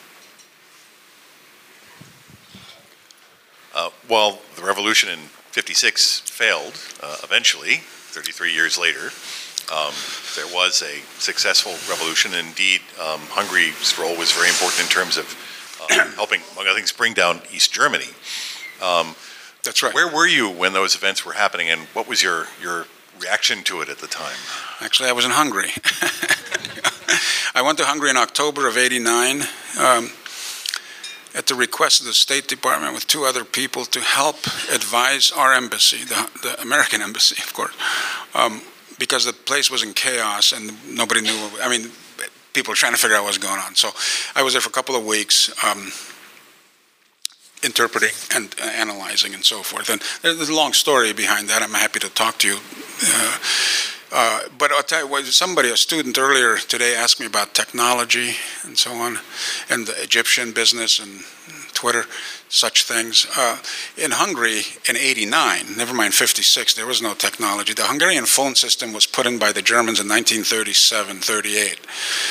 Uh, well, the revolution in fifty-six failed uh, eventually, thirty-three years later. Um, there was a successful revolution. Indeed, um, Hungary's role was very important in terms of uh, helping, among other things, bring down East Germany. Um, That's right. Where were you when those events were happening, and what was your, your reaction to it at the time? Actually, I was in Hungary. I went to Hungary in October of eighty-nine. Um, at the request of the State Department with two other people to help advise our embassy, the, the American embassy, of course, um, because the place was in chaos and nobody knew. I mean, people were trying to figure out what was going on. So I was there for a couple of weeks, um, interpreting and uh, analyzing and so forth. And there's a long story behind that. I'm happy to talk to you. Uh, Uh, but I'll tell you what, somebody, a student earlier today asked me about technology and so on, and the Egyptian business and Twitter, such things. Uh, in Hungary in eighty-nine, never mind fifty-six, there was no technology. The Hungarian phone system was put in by the Germans in nineteen thirty-seven, thirty-eight.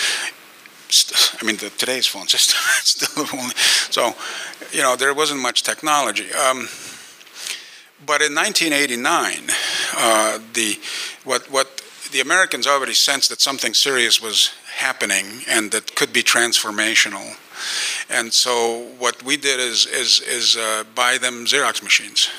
I mean, the, today's phone system is still only, so, you know, there wasn't much technology. Um, But in nineteen eighty-nine, uh, the what what the Americans already sensed that something serious was happening and that could be transformational, and so what we did is is is uh, buy them Xerox machines.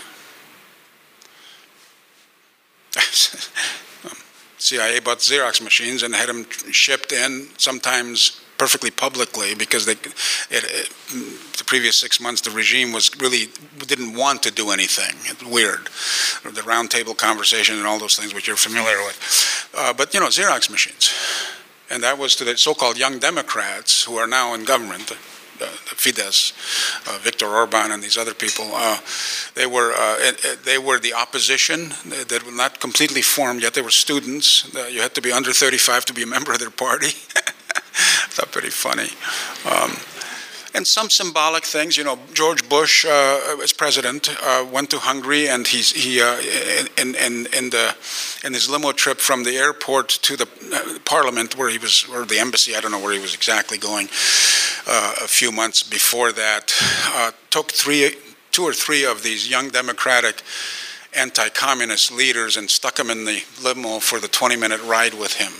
C I A bought Xerox machines and had them shipped in, sometimes perfectly publicly, because they, it, it, the previous six months the regime was really didn't want to do anything. It's weird, the round table conversation and all those things which you're familiar with. Uh, but you know, Xerox machines, and that was to the so-called young Democrats who are now in government, the, the, the Fidesz, uh, Viktor Orban and these other people. Uh, they were uh, they were the opposition that were not completely formed yet. They were students. Uh, you had to be under thirty-five to be a member of their party. That's pretty funny. Um, and some symbolic things. You know, George Bush, uh, as president, uh, went to Hungary, and he's he uh, in in in the in his limo trip from the airport to the uh, Parliament, where he was, or the embassy, I don't know where he was exactly going. Uh, a few months before that, uh, took three, two or three of these young Democratic anti-communist leaders and stuck them in the limo for the twenty-minute ride with him.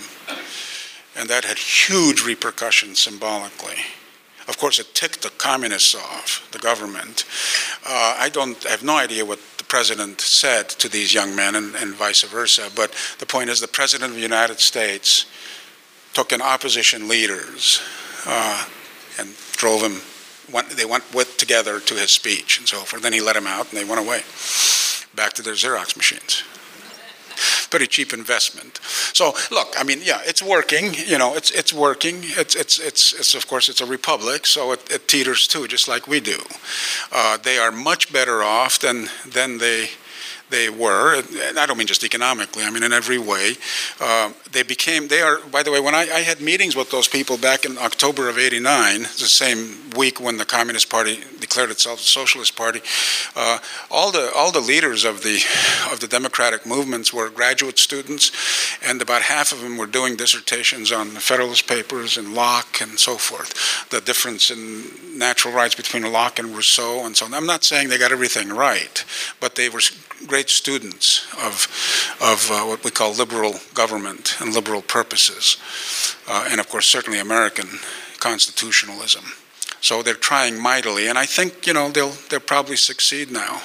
And that had huge repercussions symbolically. Of course, it ticked the communists off, the government. Uh, I don't I have no idea what the president said to these young men and, and vice versa, but the point is the president of the United States took in opposition leaders uh, and drove him, went, they went with together to his speech and so forth. Then he let him out and they went away, back to their Xerox machines. Pretty cheap investment. So look, I mean, yeah, it's working. You know, it's it's working. It's it's it's, it's of course it's a republic, so it, it teeters too, just like we do. Uh, they are much better off than than they they were. And I don't mean just economically. I mean in every way. Uh, they became. They are. By the way, when I, I had meetings with those people back in October of eighty-nine, the same week when the Communist Party declared itself a socialist party, uh, all the all the leaders of the of the democratic movements were graduate students, and about half of them were doing dissertations on the Federalist Papers and Locke and so forth. The difference in natural rights between Locke and Rousseau and so on. I'm not saying they got everything right, but they were great students of of uh, what we call liberal government and liberal purposes, uh, and of course certainly American constitutionalism. So they're trying mightily, and I think you know they'll they'll probably succeed now.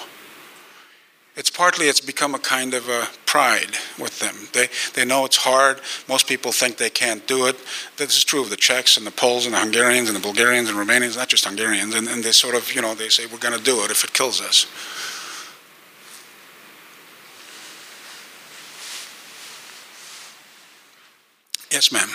It's partly it's become a kind of a pride with them. They they know it's hard. Most people think they can't do it. This is true of the Czechs and the Poles and the Hungarians and the Bulgarians and Romanians, not just Hungarians. And, and they sort of you know they say we're going to do it if it kills us. Yes, ma'am.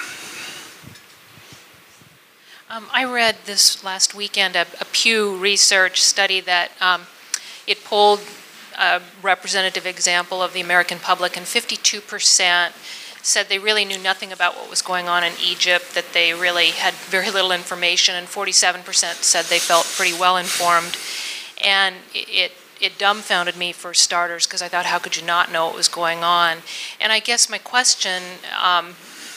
Um, I read this last weekend a, a Pew Research study that um, it polled a representative example of the American public, and fifty-two percent said they really knew nothing about what was going on in Egypt, that they really had very little information, and forty-seven percent said they felt pretty well informed. And it it dumbfounded me for starters, because I thought, how could you not know what was going on? And I guess my question um,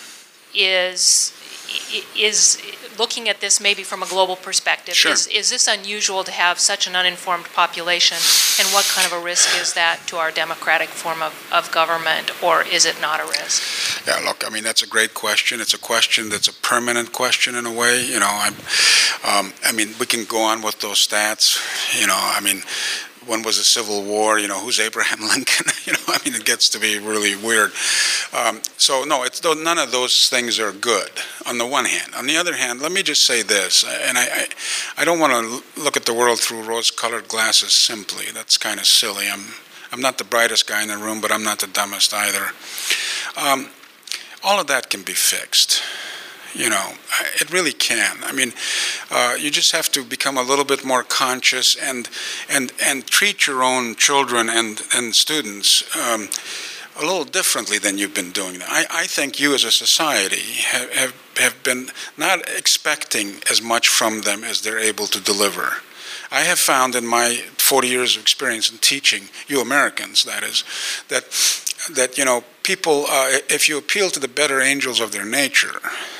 is, is looking at this maybe from a global perspective, sure. is, is this unusual to have such an uninformed population, and what kind of a risk is that to our democratic form of, of government, or is it not a risk? Yeah, look, I mean, that's a great question. It's a question that's a permanent question in a way. You know, I'm, um, I mean, we can go on with those stats. You know, I mean, when was the Civil War? You know, who's Abraham Lincoln? You know, I mean, it gets to be really weird. Um, so, no, it's none of those things are good, on the one hand. On the other hand, let me just say this, and I, I, I don't want to look at the world through rose-colored glasses simply. That's kind of silly. I'm, I'm not the brightest guy in the room, but I'm not the dumbest either. Um, all of that can be fixed. You know, it really can. I mean, uh, you just have to become a little bit more conscious and and and treat your own children and and students um, a little differently than you've been doing. I, I think you as a society have, have have been not expecting as much from them as they're able to deliver. I have found in my forty years of experience in teaching, you Americans, that is, that that you know people, uh, if you appeal to the better angels of their nature,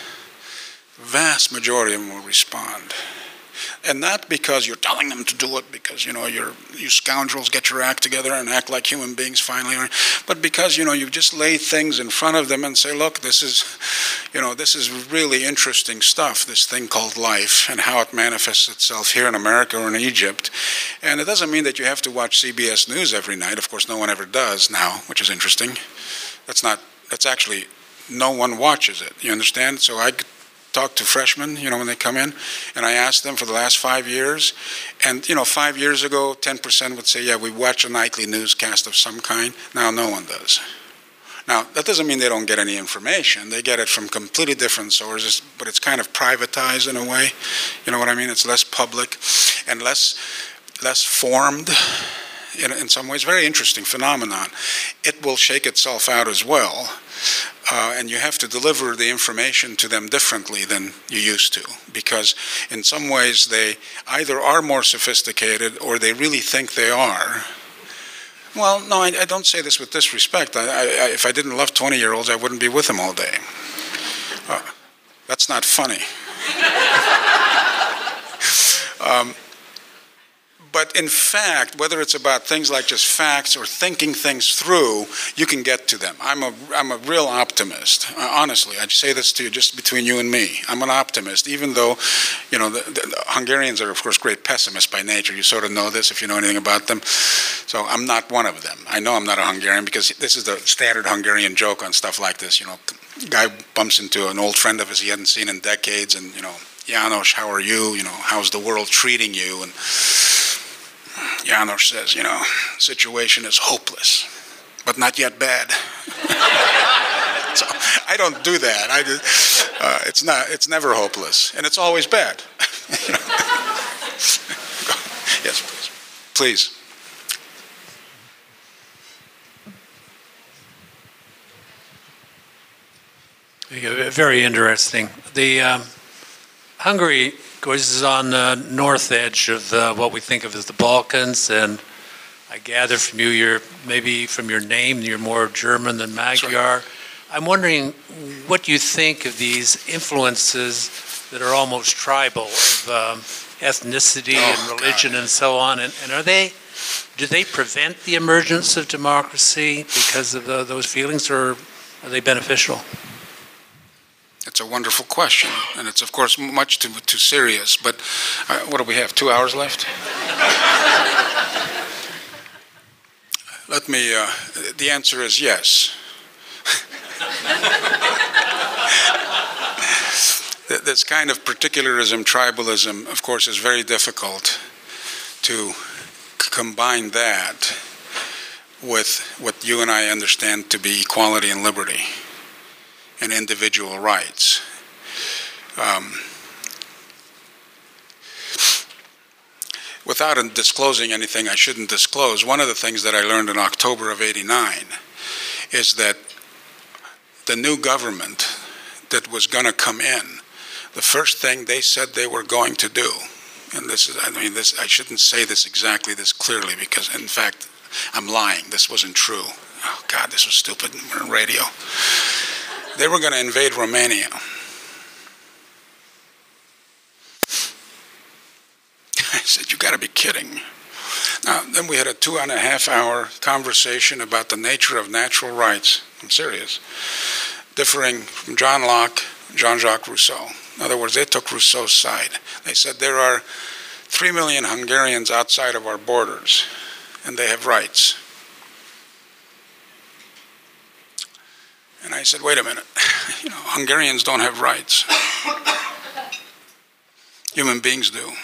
vast majority of them will respond. And not because you're telling them to do it, because, you know, you're, you scoundrels get your act together and act like human beings finally, but because, you know, you just lay things in front of them and say, look, this is, you know, this is really interesting stuff, this thing called life and how it manifests itself here in America or in Egypt. And it doesn't mean that you have to watch C B S News every night. Of course, no one ever does now, which is interesting. That's not, that's actually, no one watches it, you understand? So I talk to freshmen, you know, when they come in, and I ask them for the last five years, and, you know, five years ago, ten percent would say, yeah, we watch a nightly newscast of some kind. Now no one does. Now, that doesn't mean they don't get any information. They get it from completely different sources, but it's kind of privatized in a way. You know what I mean? It's less public and less, less formed. In, in some ways, very interesting phenomenon. It will shake itself out as well. Uh, and you have to deliver the information to them differently than you used to, because in some ways they either are more sophisticated or they really think they are. Well, no, I, I don't say this with disrespect. I, I, if I didn't love twenty-year-olds, I wouldn't be with them all day. Uh, that's not funny. um, But in fact, whether it's about things like just facts or thinking things through, you can get to them. I'm a, I'm a real optimist. Uh, honestly, I say this to you just between you and me. I'm an optimist, even though, you know, the, the, the Hungarians are, of course, great pessimists by nature. You sort of know this if you know anything about them. So I'm not one of them. I know I'm not a Hungarian because this is the standard Hungarian joke on stuff like this. You know, guy bumps into an old friend of his he hadn't seen in decades, and, you know, János, how are you? You know, how's the world treating you? And János says, you know, situation is hopeless, but not yet bad. So I don't do that. I just, uh, it's not. It's never hopeless, and it's always bad. Yes, please. Please. Very interesting. The um, Hungary, of course, is on the north edge of uh, what we think of as the Balkans, and I gather from you, you're maybe from your name, you're more German than Magyar. Right. I'm wondering what you think of these influences that are almost tribal, of um, ethnicity oh, and religion God. and so on, and, and are they, do they prevent the emergence of democracy because of the, those feelings, or are they beneficial? It's a wonderful question, and it's, of course, much too, too serious, but uh, what do we have, two hours left? Let me, uh, the answer is yes. This kind of particularism, tribalism, of course, is very difficult to combine that with what you and I understand to be equality and liberty and individual rights. Um, without disclosing anything I shouldn't disclose, one of the things that I learned in October of eighty-nine is that the new government that was going to come in, the first thing they said they were going to do, and this is, I mean, this, I shouldn't say this exactly this clearly because, in fact, I'm lying. This wasn't true. Oh, God, this was stupid. We're on radio. They were going to invade Romania. I said, you got to be kidding. Now, then we had a two and a half hour conversation about the nature of natural rights. I'm serious. Differing from John Locke, Jean-Jacques Rousseau. In other words, they took Rousseau's side. They said there are three million Hungarians outside of our borders, and they have rights. And I said, wait a minute, you know, Hungarians don't have rights. Human beings do.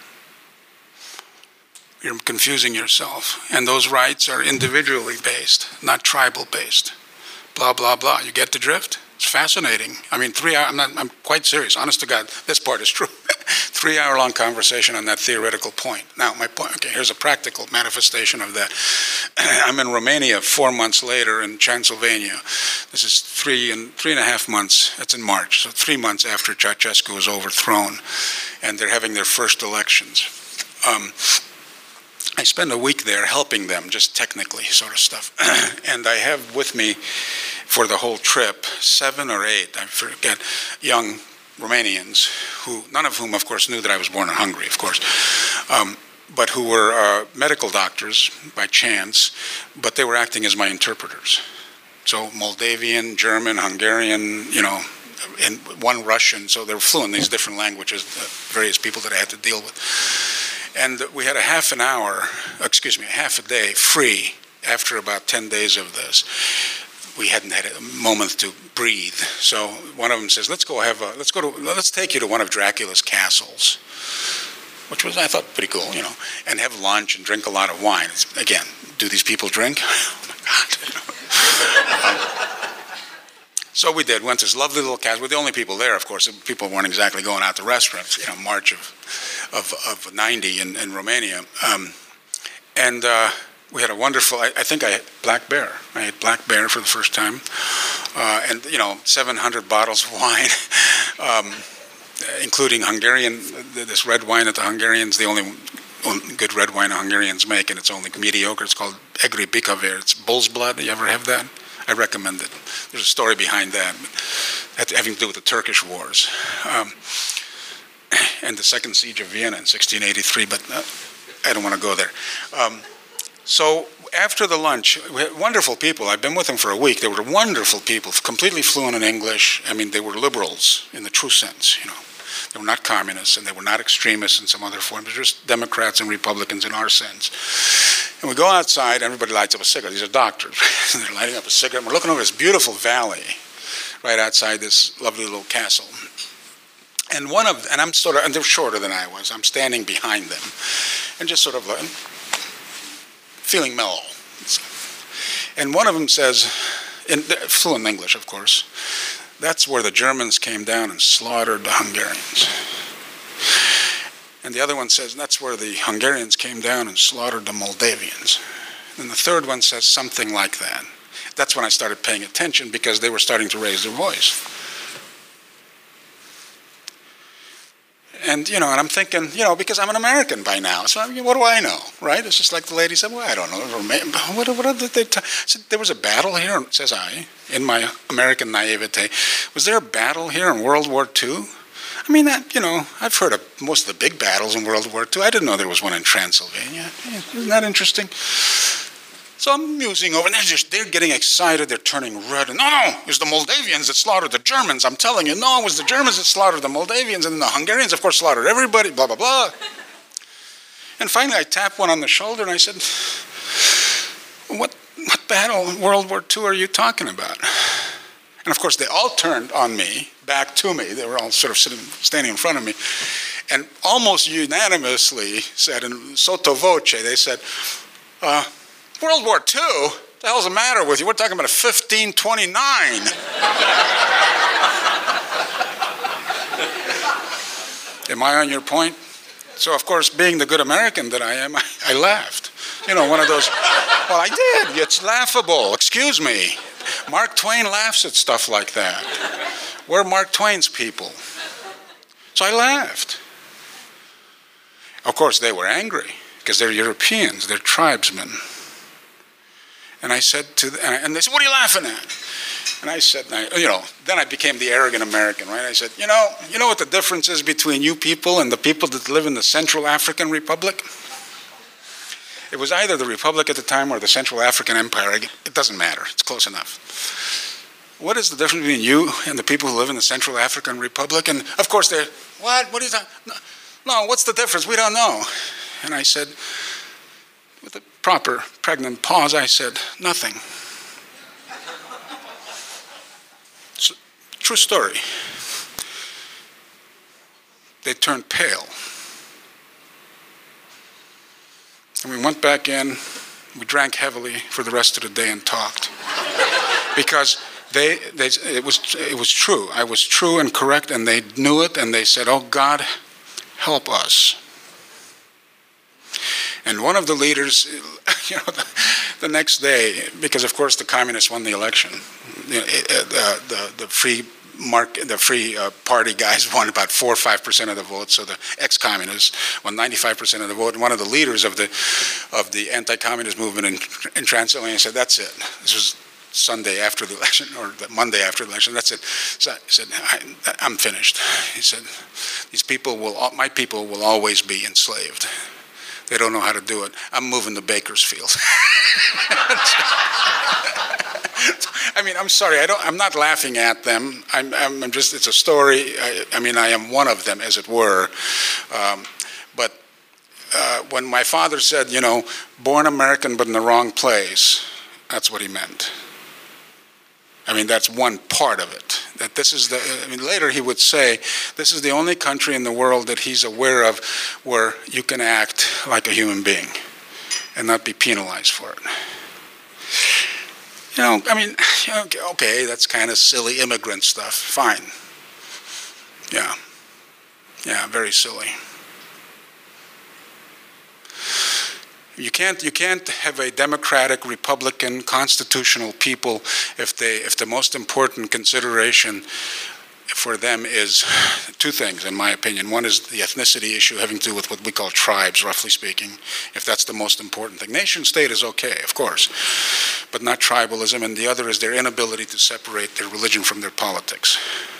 You're confusing yourself. And those rights are individually based, not tribal based. Blah, blah, blah. You get the drift? It's fascinating. I mean, three hours, I'm, not, I'm quite serious. Honest to God, this part is true. Three hour long conversation on that theoretical point. Now, my point, okay, here's a practical manifestation of that. I'm in Romania four months later in Transylvania. This is three and three and a half months, it's in March, so three months after Ceausescu was overthrown, and they're having their first elections. Um, I spend a week there helping them, just technically sort of stuff. And I have with me for the whole trip seven or eight, I forget, young Romanians, who none of whom, of course, knew that I was born in Hungary, of course, um, but who were uh, medical doctors by chance, but they were acting as my interpreters. So Moldavian, German, Hungarian, you know, and one Russian, so they were fluent in these different languages, uh, various people that I had to deal with. And we had a half an hour, excuse me, half a day free after about ten days of this. We hadn't had a moment to breathe. So one of them says, let's go have a, let's go to, let's take you to one of Dracula's castles, which was, I thought, pretty cool, you know, and have lunch and drink a lot of wine. It's, again, do these people drink? Oh my God. um, So we did, went to this lovely little castle. We're the only people there, of course. People weren't exactly going out to restaurants, you know, March of of, of ninety in, in Romania. Um, and uh, we had a wonderful, I, I think I had black bear. I ate black bear for the first time. uh, and, you know, seven hundred bottles of wine, um, including Hungarian, this red wine that the Hungarians, the only good red wine the Hungarians make, and it's only mediocre. It's called Egri Bikavér. It's bull's blood. You ever have that? I recommend it. There's a story behind that, having to do with the Turkish wars. Um, and the Second Siege of Vienna in sixteen eighty-three, but uh, I don't want to go there. Um, so after the lunch, we had wonderful people. I've been with them for a week. They were wonderful people, completely fluent in English. I mean, they were liberals in the true sense, you know. They were not communists, and they were not extremists in some other form. They were just Democrats and Republicans in our sense. And we go outside, everybody lights up a cigarette. These are doctors. They're lighting up a cigarette. And we're looking over this beautiful valley right outside this lovely little castle. And one of, and I'm sort of, and they're shorter than I was. I'm standing behind them, and just sort of uh, feeling mellow. And one of them says, in fluent English, of course, that's where the Germans came down and slaughtered the Hungarians. And the other one says, that's where the Hungarians came down and slaughtered the Moldavians. And the third one says something like that. That's when I started paying attention, because they were starting to raise their voice. And, you know, and I'm thinking, you know, because I'm an American by now, so I mean, what do I know, right? It's just like the lady said, well, I don't know. What, what did they tell? I said, there was a battle here, says I, in my American naivete. Was there a battle here in World War Two? I mean, that, you know, I've heard of most of the big battles in World War Two. I didn't know there was one in Transylvania. Isn't that interesting? So I'm musing over, and they're just, they're getting excited, they're turning red, and no, no, it was the Moldavians that slaughtered the Germans, I'm telling you, no, it was the Germans that slaughtered the Moldavians, and then the Hungarians, of course, slaughtered everybody, blah, blah, blah. And finally, I tapped one on the shoulder, and I said, what, what battle in World War Two are you talking about? And of course, they all turned on me, back to me, they were all sort of sitting, standing in front of me, and almost unanimously said, in sotto voce, they said, uh, World War Two? What the hell's the matter with you? We're talking about a fifteen twenty-nine. Am I on your point? So, of course, being the good American that I am, I, I laughed. You know, one of those, well, I did. It's laughable. Excuse me. Mark Twain laughs at stuff like that. We're Mark Twain's people. So I laughed. Of course, they were angry, because they're Europeans, they're tribesmen. And I said to them, and they said, what are you laughing at? And I said, you know, then I became the arrogant American, right? I said, you know, you know what the difference is between you people and the people that live in the Central African Republic? It was either the Republic at the time or the Central African Empire. It doesn't matter. It's close enough. What is the difference between you and the people who live in the Central African Republic? And of course they're, what? What are you talking? No, no, what's the difference? We don't know. And I said, with a proper pregnant pause, I said, nothing. It's a true story. They turned pale. And we went back in, we drank heavily for the rest of the day and talked. Because they, they, it was, it was true. I was true and correct, and they knew it, and they said, oh, God, help us. And one of the leaders, you know, the, the next day, because of course the communists won the election, you know, it, uh, the the free mark, the free uh, party guys won about four or five percent of the vote. So the ex-communists won ninety-five percent of the vote. And one of the leaders of the of the anti-communist movement in, in Transylvania said, "That's it." This was Sunday after the election, or the Monday after the election. That's it. So he said, I, "I'm finished." He said, "These people will, my people will always be enslaved. They don't know how to do it. I'm moving to Bakersfield." I mean, I'm sorry. I don't. I'm not laughing at them. I'm. I'm just. It's a story. I, I mean, I am one of them, as it were. Um, but uh, when my father said, you know, born American but in the wrong place, that's what he meant. I mean, that's one part of it. That this is the. I mean, later he would say, this is the only country in the world that he's aware of where you can act like a human being and not be penalized for it. You know, I mean, okay, that's kind of silly immigrant stuff. Fine. Yeah. Yeah, very silly. You can't, you can't have a democratic, Republican, constitutional people if they, if the most important consideration for them is two things, in my opinion. One is the ethnicity issue having to do with what we call tribes, roughly speaking, if that's the most important thing. Nation state is okay, of course, but not tribalism. And the other is their inability to separate their religion from their politics.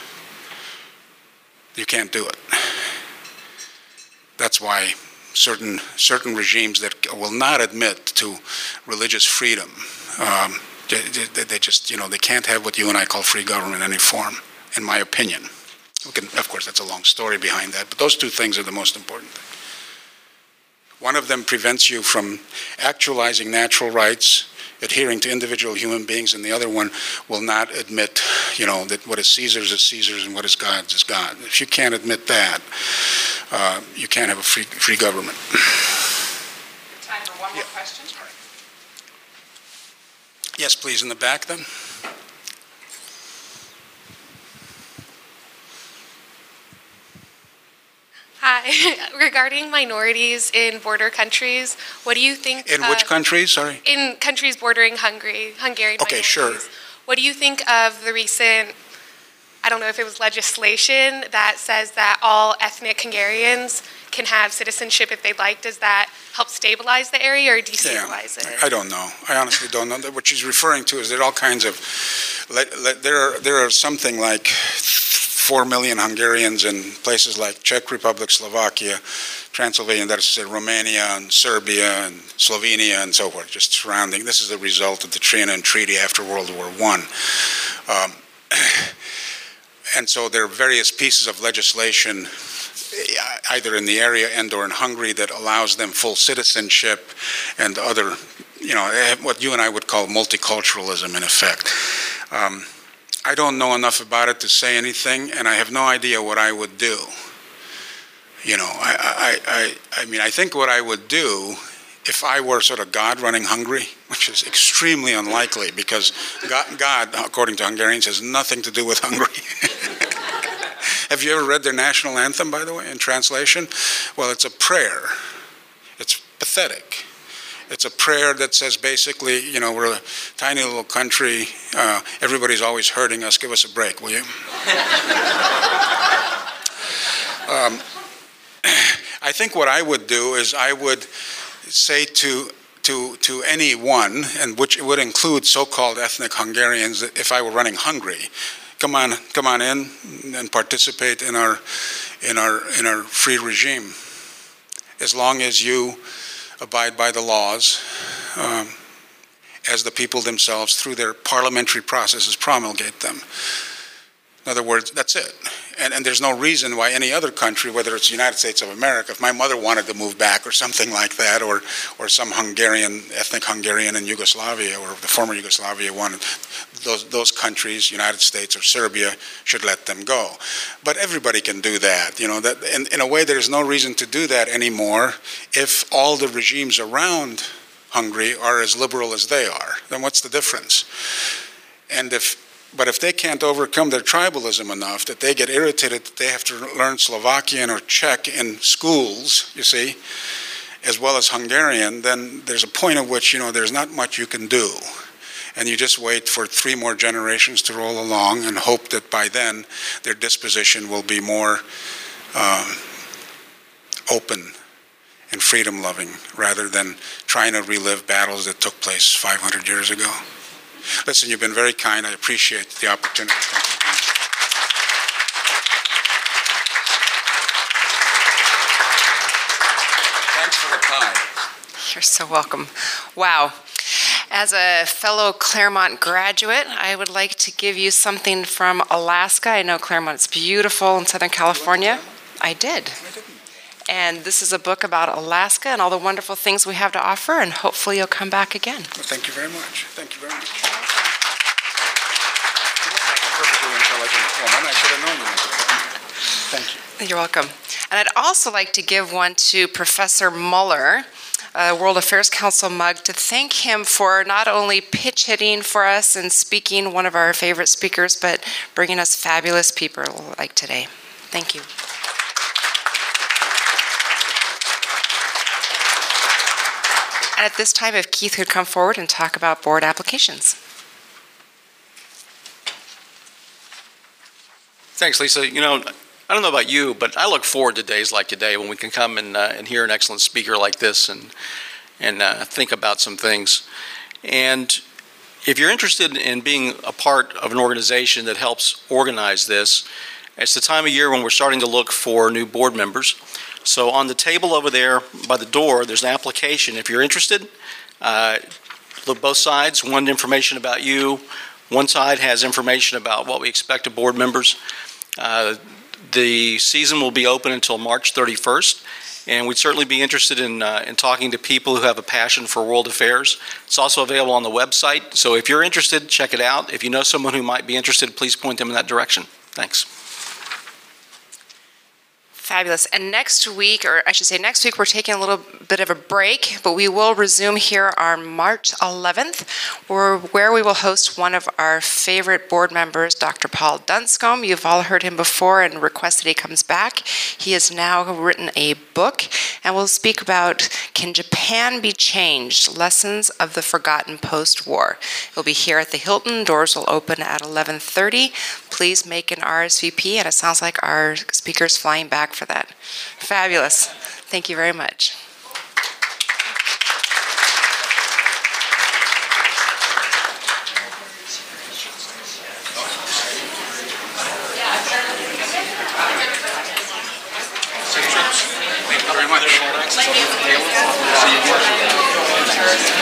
You can't do it. That's why certain certain regimes that will not admit to religious freedom, um, they, they, they just, you know, they can't have what you and I call free government in any form, in my opinion. We can, of course, that's a long story behind that, but those two things are the most important thing. One of them prevents you from actualizing natural rights, adhering to individual human beings, and the other one will not admit, you know, that what is Caesar's is Caesar's and what is God's is God. If you can't admit that, uh, you can't have a free, free government. Time for one more Yeah. question. Yes, please, in the back then. Hi. Regarding minorities in border countries, what do you think? In uh, which countries, sorry? In countries bordering Hungary, Hungarian Okay, minorities. sure. What do you think of the recent, I don't know if it was legislation that says that all ethnic Hungarians can have citizenship if they'd like? Does that help stabilize the area or destabilize Yeah, it? I don't know. I honestly don't know. What she's referring to is there are all kinds of, let, let, there are there are something like four million Hungarians in places like Czech Republic, Slovakia, Transylvania, that is to say Romania and Serbia and Slovenia and so forth, just surrounding. This is a result of the Trianon Treaty after World War One. Um, and so there are various pieces of legislation either in the area and or in Hungary that allows them full citizenship and other, you know, what you and I would call multiculturalism in effect. Um, I don't know enough about it to say anything, and I have no idea what I would do. You know, I, I, I, I mean, I think what I would do if I were sort of God running Hungary, which is extremely unlikely because God, God, according to Hungarians, has nothing to do with Hungary. Have you ever read their national anthem, by the way, in translation? Well, it's a prayer. It's pathetic. It's a prayer that says basically, you know, we're a tiny little country. Uh, everybody's always hurting us. Give us a break, will you? um, I think what I would do is I would say to to to anyone, and which would include so-called ethnic Hungarians, that if I were running Hungary, come on, come on in and participate in our in our in our free regime, as long as you abide by the laws, um, as the people themselves, through their parliamentary processes, promulgate them. In other words, that's it. And, and there's no reason why any other country, whether it's the United States of America, if my mother wanted to move back or something like that, or or some Hungarian, ethnic Hungarian in Yugoslavia, or the former Yugoslavia wanted, those, those countries, United States or Serbia, should let them go. But everybody can do that. You know, that in, in a way, there's no reason to do that anymore if all the regimes around Hungary are as liberal as they are. Then what's the difference? And if But if they can't overcome their tribalism enough that they get irritated that they have to learn Slovakian or Czech in schools, you see, as well as Hungarian, then there's a point at which, you know, there's not much you can do. And you just wait for three more generations to roll along and hope that by then their disposition will be more um, open and freedom-loving rather than trying to relive battles that took place five hundred years ago. Listen, you've been very kind. I appreciate the opportunity. Thank you very much. Thanks for the pie. You're so welcome. Wow. As a fellow Claremont graduate, I would like to give you something from Alaska. I know Claremont's beautiful in Southern California. I did. And this is a book about Alaska and all the wonderful things we have to offer, and hopefully you'll come back again. Well, thank you very much. Thank you very much. You look like a perfectly intelligent woman. I should have known you went to Claremont. Thank you. You're welcome. And I'd also like to give one to Professor Muller, a World Affairs Council mug, to thank him for not only pitch hitting for us and speaking, one of our favorite speakers, but bringing us fabulous people like today. Thank you. And at this time, if Keith could come forward and talk about board applications. Thanks, Lisa. You know, I don't know about you, but I look forward to days like today when we can come and, uh, and hear an excellent speaker like this and, and uh, think about some things. And if you're interested in being a part of an organization that helps organize this, it's the time of year when we're starting to look for new board members. So on the table over there by the door, there's an application. If you're interested, uh, look both sides. One, information about you. One side has information about what we expect of board members. Uh, the season will be open until March thirty-first, and we'd certainly be interested in, uh, in talking to people who have a passion for world affairs. It's also available on the website, so if you're interested, check it out. If you know someone who might be interested, please point them in that direction. Thanks. Fabulous. And next week, or I should say next week, we're taking a little bit of a break, but we will resume here on March eleventh, where, where we will host one of our favorite board members, Doctor Paul Dunscombe. You've all heard him before and requested he comes back. He has now written a book, and we'll speak about Can Japan Be Changed? Lessons of the Forgotten Post-War. It'll be here at the Hilton. Doors will open at eleven thirty. Please make an R S V P, and it sounds like our speaker's flying back for that. Fabulous. Thank you very much. Thank you very much.